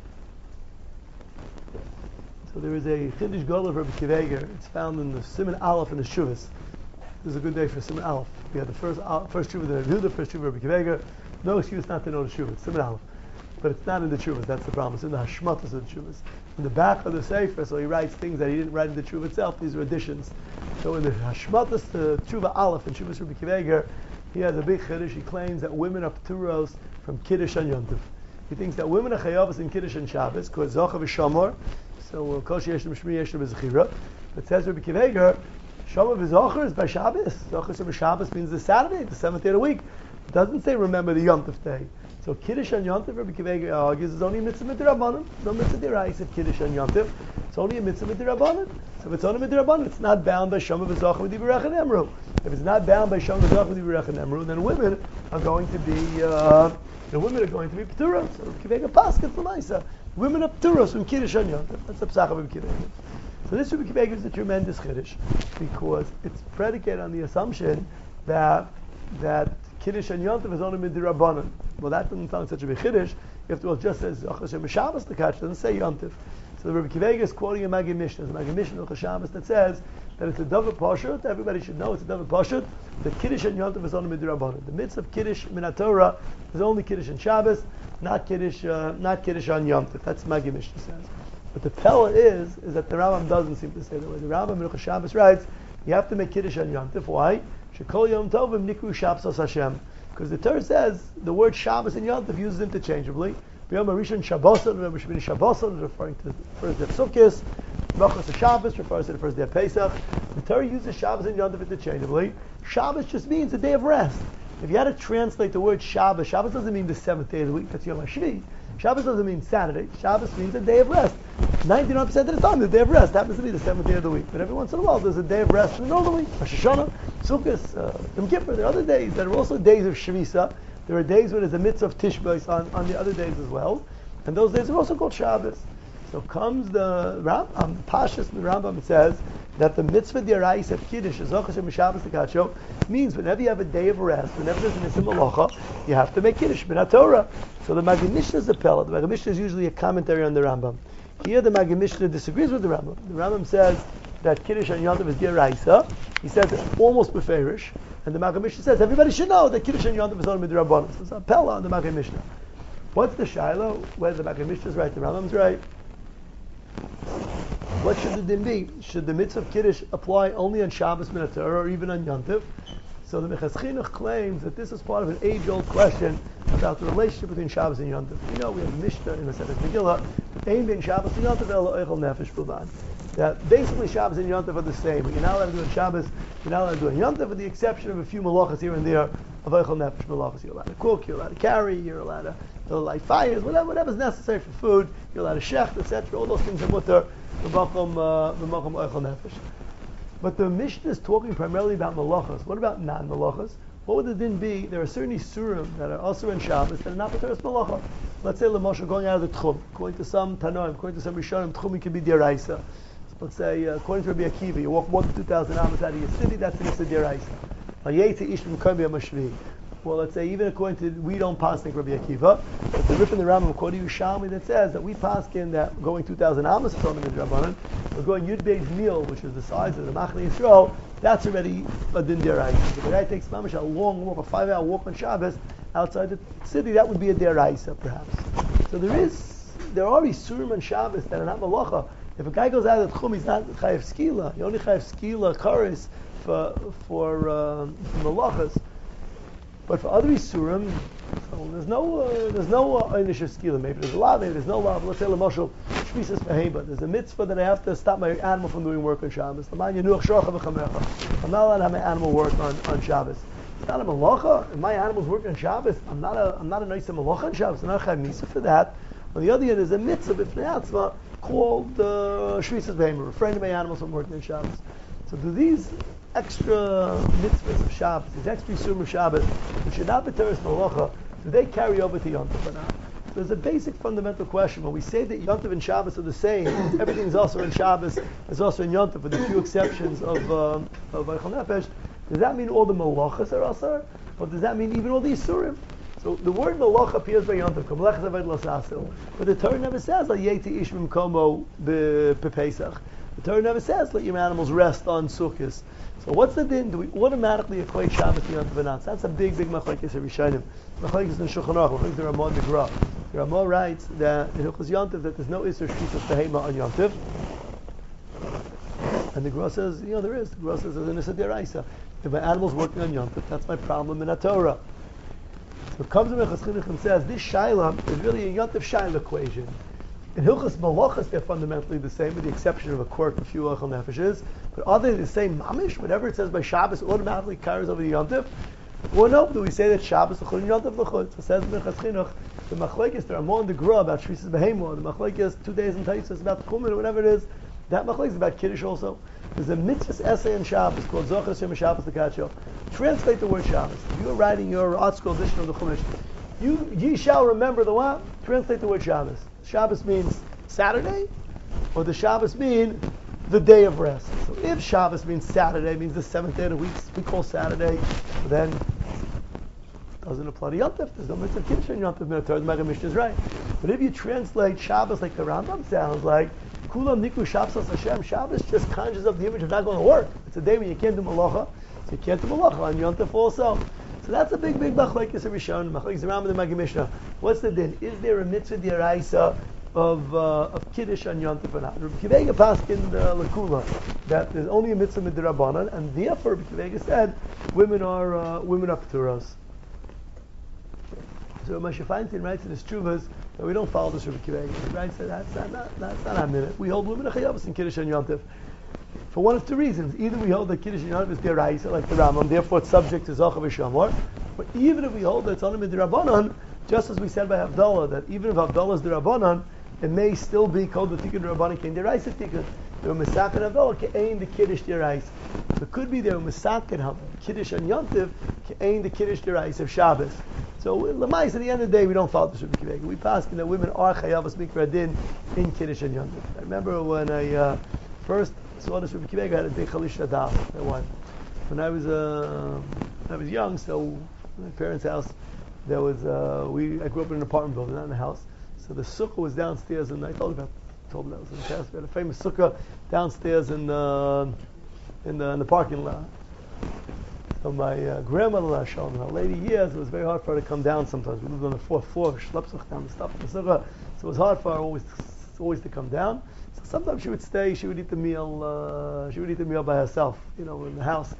So there is a Chiddush Gadol of Rabbi Akiva Eiger. It's found in the Siman Aleph in the Shuvas. This is a good day for Siman Aleph. We had the first uh, first Shuvah, the Yehuda, first Shuvah of Rabbi Akiva Eiger. No excuse not to know the Shuvah. It's Siman Aleph. But it's not in the Chuvas, that's the problem. It's in the Hashmatas of the Chuvas. In the back of the Sefer, so he writes things that he didn't write in the Chuvah itself, these are additions. So in the Hashmatas, the Chuvah Aleph and Chuvas Rabbi Akiva Eiger, he has a big Chiddush. He claims that women are Pturos from Kiddush and Yom Tov. He thinks that women are Chayavas in Kiddush and Shabbos, because Zochav is Shamor, so Kol Sheyeshem Shmi Yeshem is Zechira. But says Rabbi Akiva Eiger, Shamor v'Zochar is by Shabbos. Zochar of Shabbos means the Saturday, the seventh day of the week. It doesn't say remember the Yom Tov day. So Kiddush and Yom Tov, Rabbi Akiva Eiger argues, is only a mitzvah midrabanan. No mitzvah deraisa of Kiddush and Yom Tov. It's only a mitzvah midrabanan. So if it's only midrabanan, it's not bound by Shama v'Zochar v'Divrach and Emru. If it's not bound by Shama v'Zochar v'Divrach and Emru, then women are going to be, uh, the women are going to be pturos. So Rabbi Akiva Eiger pasket l'maisa. Women are pturos from Kiddush and Yom Tov. That's the psach of Rabbi Akiva Eiger. So this Rabbi Akiva Eiger is a tremendous Chiddush because it's predicated on the assumption that that Kiddush and Yom Tov is only midrabanan. Well, that doesn't sound such a big Chiddush. You have to, well, it just says Achashem Shabbos the catch, doesn't say Yom Tov. So the Rabbi Akiva Eiger is quoting a Magid Mishnah, a Magid Mishnah of Shabbos that says that it's a Davar Pashut. Everybody should know it's a Davar Pashut. The Kiddush and Yom Tov is only midrabanan. The mitzvah of Kiddush min Torah is only Kiddush and Shabbos, not Kiddush, uh, not Kiddush on Yom Tov. That's Magid Mishnah says. But the Pella is is that the Rambam doesn't seem to say that way. The Rambam in Shabbos writes you have to make Kiddush on Yom Tov. Why? Shekol Yom Tovim Nikru Shabbos Hashem. Because the Torah says the word Shabbos and Yom Tov uses interchangeably. B'yom Rishon Shabbosan, B'yom Shmini Shabbosan is referring to the first day of Sukkot. Brachos of Shabbos refers to the first day of Pesach. The Torah uses Shabbos and Yom Tov interchangeably. Shabbos just means a day of rest. If you had to translate the word Shabbos, Shabbos doesn't mean the seventh day of the week. That's Yom HaShvi. Shabbos doesn't mean Saturday. Shabbos means a day of rest. ninety-nine percent of the time, the day of rest happens to be the seventh day of the week. But every once in a while, there's a day of rest in the normal week. Rosh Hashanah, Sukkot, uh, Yom Kippur. There are other days that are also days of Shvisa. There are days where there's a mitzvah of Tishbais on, on the other days as well. And those days are also called Shabbos. So comes the Rambam, the Pashas in the Rambam, it says that the mitzvah d'oraisa of Kiddush, Zochashem Shabbos Tekacho, means whenever you have a day of rest, whenever there's an Isim Malacha, you have to make Kiddush, B'nai Torah. So the Magid Mishnah is a pella. The Magid Mishnah is usually a commentary on the Rambam. Here the Magid Mishnah disagrees with the Rambam. The Rambam says that Kiddush and Yom Tov is d'oraisa. He says it almost beferish. And the Magid Mishnah says everybody should know that Kiddush and Yom Tov is only midrabanan. So it's a pella on the Magid Mishnah. What's the Shiloh? Whether the Magid Mishnah is right, the Rambam's right. What should the din be? Should the mitzvah of Kiddush apply only on Shabbos B'nai Torah or even on Yom Tov? So the Mechas Chinuch claims that this is part of an age-old question about the relationship between Shabbos and Yom Tov. You know, we have a Mishnah in the Masechet Megillah, Ein ben Shabbos and Yom Tov elo eichel nefesh b'lan. That basically Shabbos and Yom Tov are the same. But you're not allowed to do it Shabbos, you're not allowed to do it Yom Tov, with the exception of a few malachas here and there of eichel nefesh malachas. You're allowed to cook, you're allowed to carry, you're allowed to, to light fires, whatever, whatever's necessary for food. You're allowed to shecht, et cetera. All those things are mutter b'macham b'macham eichel nefesh. But the Mishnah is talking primarily about malachas. What about non-malachas? What would the din be? There are certain isurim that are also in Shabbos that are not b'teres malacha. Let's say l'moshe going out of the tchum. According to some Tanoim, according to some Rishonim, tchum can be d'oraisa. Let's say, uh, according to Rabbi Akiva, you walk more than two thousand amos out of your city, that's an issa d'oraisa. Well, let's say even according to, we don't pasnik Rabbi Akiva, but the Rif in the Rambam, according to Yerushalmi, that says that we paskin that going two thousand amos is only midrabanan, but going Yud Beis meal, which is the size of the Machnei Yisrael, that's already a din d'oraisa. If the guy takes mamash a long walk, a five-hour walk on Shabbos outside the city, that would be a d'oraisa, perhaps. So there is, there are isurim on Shabbos that are not malacha. If a guy goes out of the tchum, he's not chayav skila. You only chayav skila kares for for um, malachas. But for other isurim, so there's no uh, there's no uh, initial skila. Maybe there's a lot. Maybe there's no law. Let's say l'moshel shvisas behema. There's a mitzvah that I have to stop my animal from doing work on Shabbos. I'm not allowed to have my animal work on, on Shabbos. It's not a malacha. If my animals work on Shabbos, I'm not a I'm not a nice malacha on Shabbos. I'm not a misa for that. On the other hand, there's a mitzvah b'fnei atzma called uh, shvisas behema, refraining my animals from working on Shabbos. So do these extra mitzvahs of Shabbos, these extra yisurim of Shabbos, which should not be teres malacha, do they carry over to Yom Tov or not? So there's a basic fundamental question. When we say that Yom Tov and Shabbos are the same, everything is also in Shabbos, is also in Yom Tov, with a few exceptions of um, of Eichel Nefesh. Does that mean all the malachas are asar, or does that mean even all the yisurim? So the word malach appears by Yom Tov, but the Torah never says like yeti ish b'mkomo b'pesach. The Torah never says let your animals rest on Sukkos. So what's the din? Do we automatically equate Shabbos to Yom Tov or not? That's a big, big machlekes of Rishonim. Machlekes in Shulchan Aruch, machlekes the Ramah the Gra. The Ramah writes that in Hilchos Yom Tov that there's no Isser Shvisas Behema on Yom Tov. And the Gra says, you know, there is. The Gra says there's an Isser Deraisa. If my animal's working on Yom Tov, that's my problem in the Torah. So it comes to Mechas Chinuch and says this Shaila is really a Yom Tov Shaila equation. In Hilchos Malachas, they're fundamentally the same, with the exception of a quirk, a few Eichel Nefeshes. But are they the same mamish? Whatever it says by Shabbos automatically carries over the Yom Tov? Well, no. Do we say that Shabbos l'chol and Yom Tov l'chol? So it says Mechas Chinuch, the machlekes, there are more in the Gra about Shvisas Behema, the machlekes, two days in Taisus, about Kumin or whatever it is. That machlekes is about Kiddush also. There's a mitzvah essay in Shabbos called Zochar Shem Shabbos L'Katcho. Translate the word Shabbos. If you're writing your art school edition of the Chumash, you ye shall remember the what? Translate the word Shabbos. Shabbos means Saturday, or does Shabbos mean the day of rest? So if Shabbos means Saturday, means the seventh day of the week, we call Saturday, then it doesn't apply to Yom Tov. There's no mitzvah Kiddush on Yom Tov. The Maggid Mishnah is right. But if you translate Shabbos like the Rambam sounds like, Kulam Niku Shabbos Hashem, Shabbos just conjures up the image of not going to work. It's a day when you can't do malacha, so you can't do malacha on Yom Tov also. So that's a big, big machlekes of Rishon, machlekes Rambam and the Maggid Mishnah. What's the din? Is there a mitzvah d'oraisa of uh, of Kiddush on Yom Tov or not? Rabbi Kivega paskin uh, Lakula that there's only a mitzvah midrabanan, and therefore Rabbi Kivega said women are uh, women are pturas. So Moshe Feinstein writes in his Chuvas that we don't follow this Rabbi Kivega. He writes that that's not, not, that's not our minute. We hold women are chayavos in Kiddush on Yom Tov. For one of two reasons. Either we hold that Kiddush on Yom Tov is d'oraisa, like the Rambam, therefore it's subject to Zochar v'Shamor. But even if we hold that it's only midrabanan, just as we said by Havdalah, that even if Havdalah is d'Rabbanan, it may still be called the Tikkun d'Rabbanan Kein d'Oraisa Tikkun. They were Mesakin Havdalah Ke'ein the Kiddush d'Oraisa. It could be they were Mesakin Kiddush on Yom Tov Ke'ein the Kiddush d'Oraisa of Shabbos. So Lamais, at the end of the day, we don't follow the Rabbi Kivega. We pass that women are Chayavos Mikra Din in Kiddush and Yom Tov. I remember when I uh, first saw this Rabbi Kivega, I had a big Chalish Shadal. When I was uh, when I was young, so in my parents' house, there was uh, we. I grew up in an apartment building, not in a house. So the sukkah was downstairs, and I told about told them that was in the past. We had a famous sukkah downstairs in uh, in, the, in the parking lot. So my uh, grandmother, Shalom, her lady years, it was very hard for her to come down sometimes. We lived on the fourth floor, schleppsuch down the stuff in the sukkah, so it was hard for her always always to come down. So sometimes she would stay, she would eat the meal, uh, she would eat the meal by herself, you know, in the house.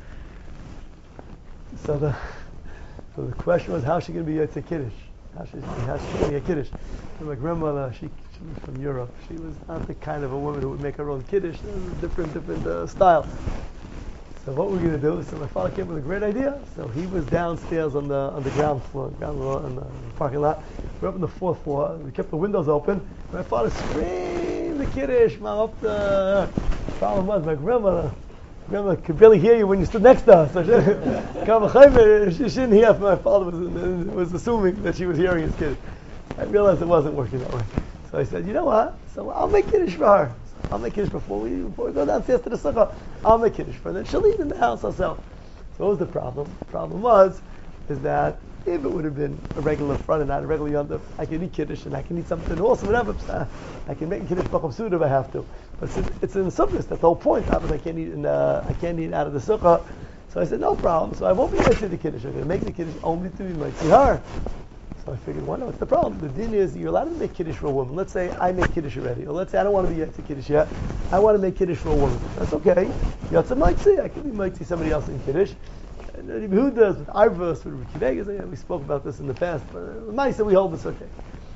So the So the question was, how's she going to be Yotze Kiddush? How she, how's she going to get Kiddush? And my grandmother, she, she was from Europe. She was not the kind of a woman who would make her own Kiddush. It was a different, different uh, style. So what we're going to do? So my father came with a great idea. So he was downstairs on the on the ground floor, ground floor in the, in the parking lot. We're up on the fourth floor. We kept the windows open. My father screamed the Kiddush, Mom, up the. The problem was my grandmother. Grandma could barely hear you when you stood next to us. So she, she didn't hear if my father was, was assuming that she was hearing his kid. I realized it wasn't working that way. So I said, you know what? So I'll make Kiddush for her. I'll make Kiddush before we, before we go downstairs to the sukkah. I'll make Kiddush for her. Then she'll eat in the house herself. So what was the problem? The problem was, is that if it would have been a regular front and not a regular yontif, I can eat Kiddush and I can eat something else, whatever. I can make Kiddush Bacham Suda if I have to. But it's, it's in the sukkah. That's the whole point. I can't eat in the, I can't eat out of the sukkah. So I said, no problem. So I won't be making the Kiddush. I'm going to make the Kiddush only to be mitzvah her. So I figured, why not? What's the problem? The din is you're allowed to make Kiddush for a woman. Let's say I make Kiddush already. Or let's say I don't want to be Yotze Kiddush yet. I want to make Kiddush for a woman. That's okay. Yotze mitzvah. I can be mitzvah somebody else in Kiddush. And who does with Arvus, with Kivega? We spoke about this in the past. But Maisa, we hold this okay.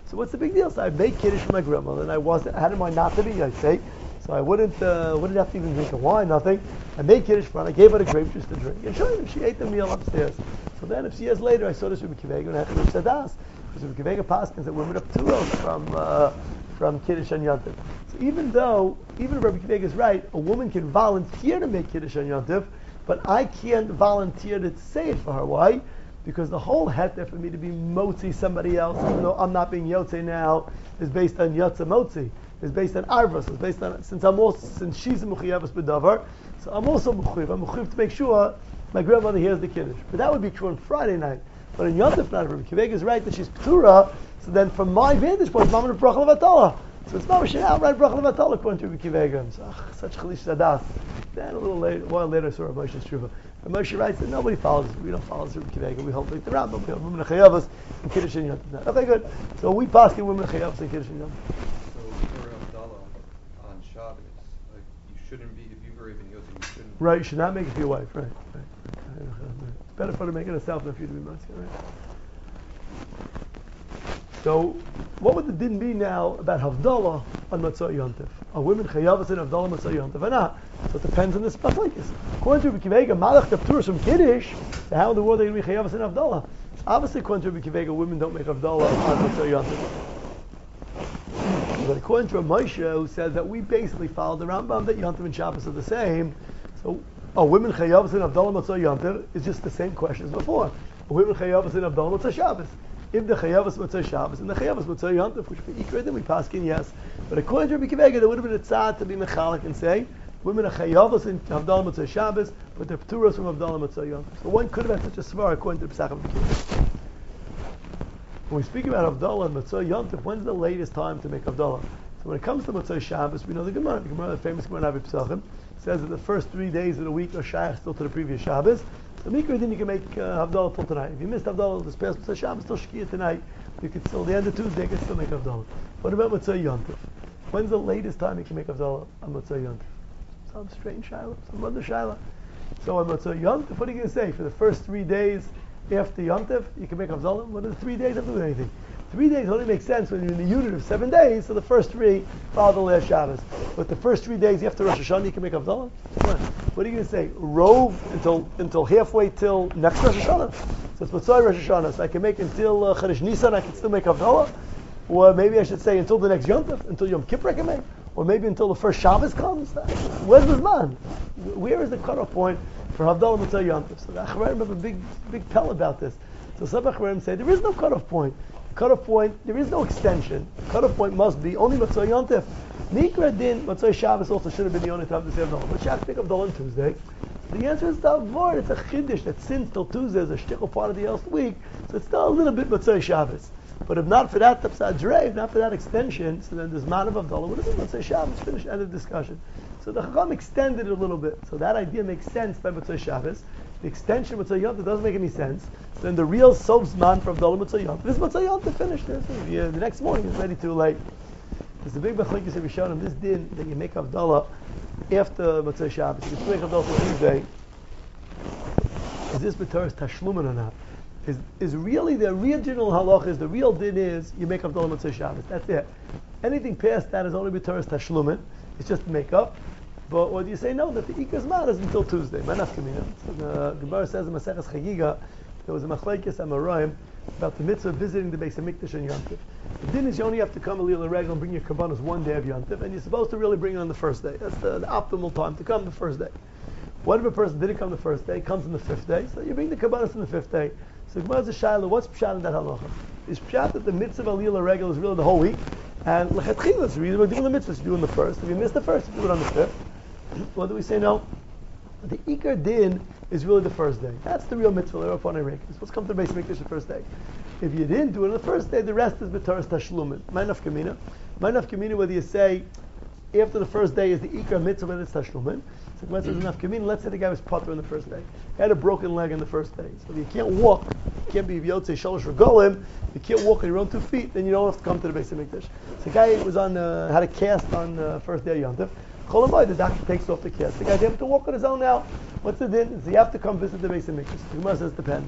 So what's the big deal? So I made Kiddush for my grandmother, and I wasn't, I had in mind not to be, I'd say. So I wouldn't uh, wouldn't have to even drink a wine, nothing. I made Kiddush for her, and I gave her the grape juice to drink. And sure, she ate the meal upstairs. So then, a few years later, I saw this Rebbe Kivega, and I had to Rebbe Sadas. Because Rebbe Kivega Paskins that women up two from, uh, from Kiddush and Yontif. So even though, even if Rebbe Kivega is right, a woman can volunteer to make Kiddush and Yontif, but I can't volunteer to say it for her. Why? Because the whole heter for me to be motzi somebody else, even though I'm not being yotze now, is based on yotze motzi. Is based on arvus. Is based on since I'm also since she's a mechiyavus b'davar, so I'm also mechuyev. I'm mechuyev to make sure my grandmother hears the kiddush. But that would be true on Friday night. But in Yontif night, Rebbe Kivega is right that she's p'tura. So then, from my vantage point, Mama bracha levatala. So it's mamash an outright bracha levatala according to Rebbe Kivega. So ach, such chalish sadas. Then a little later, a while later, I saw Rav Moshe's tshuva. And Moshe writes that nobody follows. We don't follow Rebbe Kivega. We hold like the Rambam. We hold women chayavas and kiddush and Yontif. Okay, good. So we pass in women chayavas and kiddush and Yontif. So for Havdalah on Shabbos, like you shouldn't be if you were even yotze, you shouldn't. Right, you should not make it for your wife. Right, right. right. It's better for her to make it herself than for you to be matzah. Right. So, what would the din be now about Havdalah on Matzah Yontif? Are women chayavas in Havdalah Matzah Yontif or not? So it depends on this machlokes. According to Rebbe Kivega, Malach Taptur from Kiddush, so how in the world are they going to be chayavas in Havdalah? Obviously, according to Rebbe Kivega, women don't make Havdalah on Matzah Yontif. But according to Rav Moshe, who says that we basically follow the Rambam that Yontif and Shabbos are the same, so are women chayavas in Havdalah Matzah Yontif? It's just the same question as before. Are women chayavas in Havdalah Matzah Shabbos? If the chayavas Matzah Shabbos and the chayavas Matzah Yontif, which for Ikra, then we paskin yes. But according to Rebbe Kivega, there would have been a tzad to be mechalik and say women are chayavas in Havdalah Matzah Shabbos, but they're pturas from Havdalah Matzah Yontif. So one could have had such a svar according to the Pesach of Kivega. When we speak about Havdalah and Matzah Yontif, when's the latest time to make Havdalah? So when it comes to Matzah Shabbos, we know the Gemara. The Gemara, the famous Gemara in Avi Pesachim, says that the first three days of the week are shaykh still to the previous Shabbos. So Mikra, then you can make uh, Havdalah till tonight. If you missed Havdalah this past Matzah Shabbos, still Shkia tonight, you can still, the end of Tuesday, you can still make Havdalah. What about Matzah Yontif? When's the latest time you can make Havdalah on Matzah Yontif? Some strange Shaila, some other Shaila. So on Matzah Yontif, what are you going to say? For the first three days after Yontif, you can make Havdalah? What are the three days after anything? Three days only makes sense when you're in the unit of seven days, so the first three follow the last Shabbos. But the first three days after Rosh Hashanah, you can make Havdalah? What are you going to say? Rove until until halfway till next Rosh Hashanah? So it's Matzah Rosh Hashanah, so I can make until uh, Chodesh Nisan, I can still make Havdalah? Or maybe I should say until the next Yontif, until Yom Kippur I can make? Or maybe until the first Shabbos comes? Where's the man? Where is the cutoff point for Havdalah Matzah Yontif? So the Acharaim have a big, big pell about this. So some Acharaim say there is no cutoff point. Cutoff point, there is no extension. Cutoff point must be only Matzah Yontif. Nikra din, Matzah Shabbos also should have been the only time to say Havdalah. But Shabbos pick up the on Tuesday. The answer is the avoid. It's a chiddush that since till Tuesday is a shtickle part of the last week, so it's still a little bit Matzah Shabbos. But if not for that Tapsad Drei, if not for that extension, so then this man of Havdalah would have been Matzah Shabbos. Finish, end of discussion. So the Chacham extended it a little bit. So that idea makes sense by Matzah Shabbos. The extension Matzah Yontif doesn't make any sense. So then the real Sob's man for Havdalah Matzah Yontif is Matzah Yontif finished. Yeah, the next morning is already too late. There's a big machlokes that we showed him this din that you make Havdalah after Matzah Shabbos. You can make Havdalah for Tuesday. Is this B'Torah's Tashlumin or not? Is is really the original halach is the real din is you make Havdalah Matzah Shabbos. That's it. Anything past that is only B'Torah's Tashlumin. It's just to make up. But or do you say no that the Ikas man is until Tuesday? Manaf Kamina. So the Gemara says in Maseches Chagiga there was a machlokes Amoraim about the mitzvah of visiting the Beis Hamikdash on Yom Tov. The din is you only have to come a little regular and bring your kabbanos one day of Yom Tov, and you're supposed to really bring it on the first day. That's the, the optimal time to come the first day. What if a person didn't come the first day, comes on the fifth day, so you bring the kabbanos on the fifth day. So Gemara's a shayla, what's pshat in that halacha? Is pshat that the mitzvah of aliyah regular is really the whole week, and lechatchila is really doing the mitzvah, you do it on the first. If you miss the first, you do it on the fifth. What do we say no? The ikar din is really the first day. That's the real mitzvah. They're upon It's supposed to come to the Beis Hamikdash the first day. If you didn't do it on the first day, the rest is b'Torah's tashlumin. Ma'naf kamina. Ma'naf kamina. Whether you say after the first day is the ikar mitzvah, whether it's tashlumin. So when it says enough kamina, let's say the guy was potter on the first day. He had a broken leg on the first day, so if you can't walk, you can't be v'yotzei shalosh regolim. You can't walk on your own two feet, then you don't have to come to the Beis Hamikdash. So the guy was on uh, had a cast on the uh, first day of Yom Tov. The doctor takes off the cast. The guy's able to walk on his own now. What's the din? So you have to come visit the Beis Hamikdash. The Gemara says depends.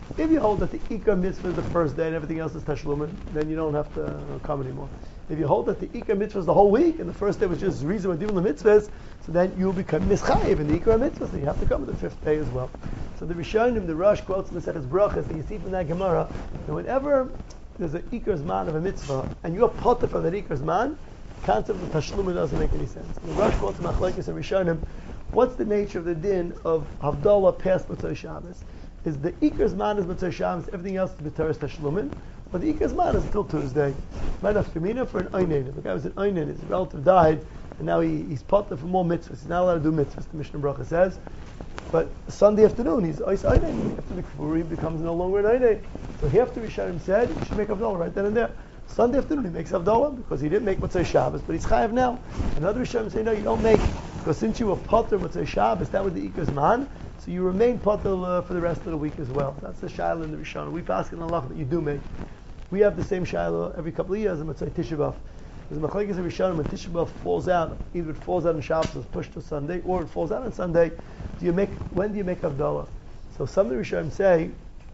If you hold that the Ikar mitzvah is the first day and everything else is Tashlumin, then you don't have to uh, come anymore. If you hold that the Ikar mitzvah is the whole week and the first day was just reason we're doing the mitzvahs, so then you'll become mischayiv in the Ikar mitzvah, so you have to come on the fifth day as well. So the Rishonim, the Rosh quotes in the Seches Brachas, and you see from that Gemara, that whenever there's an Ikar Zman of a mitzvah, and you're potter from that Ikar Zman, the concept of Tashlumin doesn't make any sense. And the Rosh quotes in Machlekes and Rishonim, what's the nature of the din of Havdalah past Motzei Shabbos? Is the Ikar Zman is Motzei Shabbos, everything else is B'teres Tashlumin, but the Ikar Zman is until Tuesday. Manaf Kamina for an Einin. The guy was an Einin, his relative died, and now he, he's potter for more mitzvahs. He's not allowed to do mitzvahs, the Mishnah Bracha says. But Sunday afternoon, he's Ois Einin. After the Kfur, he becomes no longer an Einin. So he after Rishonim said, he should make Havdalah right then and there. Sunday afternoon, he makes Havdalah, because he didn't make Motzei Shabbos, but he's Chayav now. Another Rishonim say, no, you don't make, because since you were potter Motzei Shabbos, that was the Ikar Zman, so you remain potter uh, for the rest of the week as well. That's the Shaila in the Rishonim. We pass in Allah that you do make. We have the same Shaila every couple of years in Motzei Tisha B'Av. There's Machlekes in Rishonim, when Tisha B'Av falls out, either it falls out on Shabbos, it's pushed to Sunday, or it falls out on Sunday, do you make, when do you make Havdalah? So some of the Rishonim say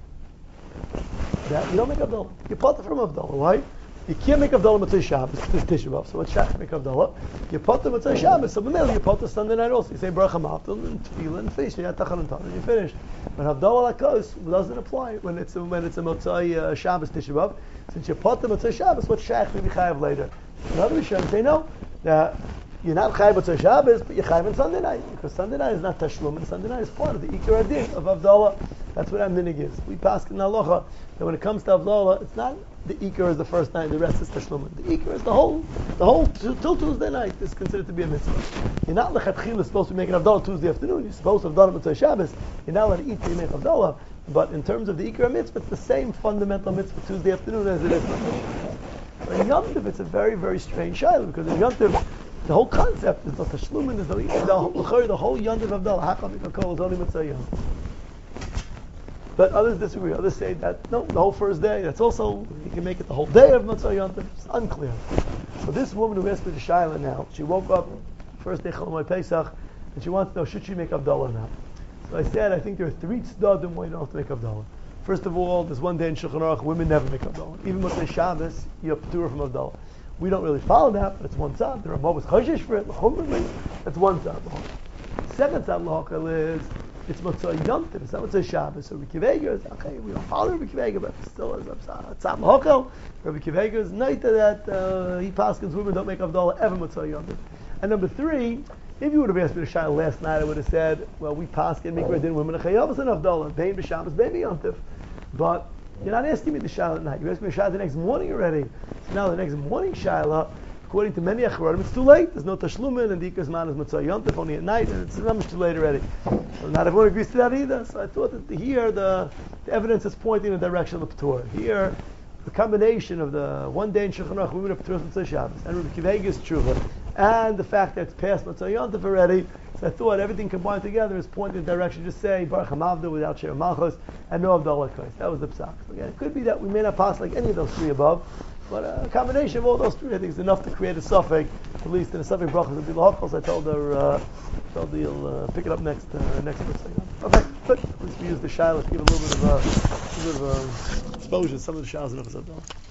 that you don't make Havdalah. You potter from Havdalah. Why? You can't make Havdalah Motzei Shabbos, it's Tisha B'Av, so what's Shach to make Havdalah? You potter Motzei Shabbos, so b'mel, you potter Sunday night also. You say Baruch HaMatel, and Tefillah, and finish, you have Tachan and Tan, and you finish. But Havdalah like us doesn't apply when it's a, when it's a Motzei uh, Shabbos Tisha B'Av. Since you potter Motzei Shabbos, what's Shach to be Chayav later? Another Rishonim say no, that you're not Chayav Motzei Shabbos, but you're Chayav on Sunday night, because Sunday night is not Tashlum, and Sunday night is part of the Ikar Adin of Havdalah. That's what our minig is. We pass in Halacha that when it comes to Havdalah, it's not the Ikar is the first night, the rest is Tashlumin. The Ikar is the whole, the whole till Tuesday night is considered to be a mitzvah. You're not lechatchila supposed to be making Havdalah Tuesday afternoon. You're supposed to have done it Motzei Shabbos. You're not allowed to eat till you make Havdalah. But in terms of the Ikar mitzvah, it's the same fundamental mitzvah Tuesday afternoon as it is Monday. But in Yom Tov, it's a very, very strange shayla, because in Yom Tov, the whole concept is the Tashlumin, is the the, the whole Yom Tov Havdalah. Hakam Yikakol is only Motzei Yom. But others disagree. Others say that, no, the whole first day, that's also, you can make it the whole day of Motzei Yom Tov. It's unclear. So this woman who asked me the Shaila now, she woke up, first day Chol Pesach, and she wants to know, should she make Havdalah now? So I said, I think there are three tzdadim why you don't have to make Havdalah. First of all, there's one day in Shulchan Aruch, women never make Havdalah. Even Motzei Shabbos, you're patur from Havdalah. We don't really follow that, but it's one tzad. There are Mobus Choshesh for it, that's one tzad. Second tzad l'hakal is, it's Motzei Yom Tov, it's not Motzei Shabbos. So Rabbi Kiva Eiger is, okay, we don't follow Rabbi Kiva Eiger, but still is Tzad L'Hokel. Rabbi Kiva Eiger is night that uh, he paskins women don't make Havdalah ever Motzei Yom Tov. And number three, if you would have asked me to shine last night, I would have said, well, we paskin mikra din women a chayavas and Havdalah, bein b'Shabbos, bein b'Yom Tov. But you're not asking me to shine at night. You're asking me to shine the next morning already. So now the next morning shayla, according to many achronim, it's too late. There's no tashlumin, and the Ikar Zman is Motzei Yom Tov only at night, and it's not much too late already. So not everyone agrees to that either. So I thought that here the, the evidence is pointing in the direction of the P'tur. Here, the combination of the one day in Shulchan Aruch, women are P'tur Motzei Shabbos, and Rabbi Kiva Eiger's tshuva, and the fact that it's past Motzei Yom Tov already. So I thought everything combined together is pointing in the direction. Just say Baruch HaMavda without Shem Malchus, and no Havdalah Kais. That was the psak. So again, it could be that we may not pass like any of those three above. But a combination of all those three, I think, is enough to create a suffix, at least in a suffix brachas of the Lahakos. I told her, uh, told her you'll uh, pick it up next uh, next week. Okay, good. At least we use the shilas to give a little bit of uh, a little bit of uh, exposure to some of the shilas in the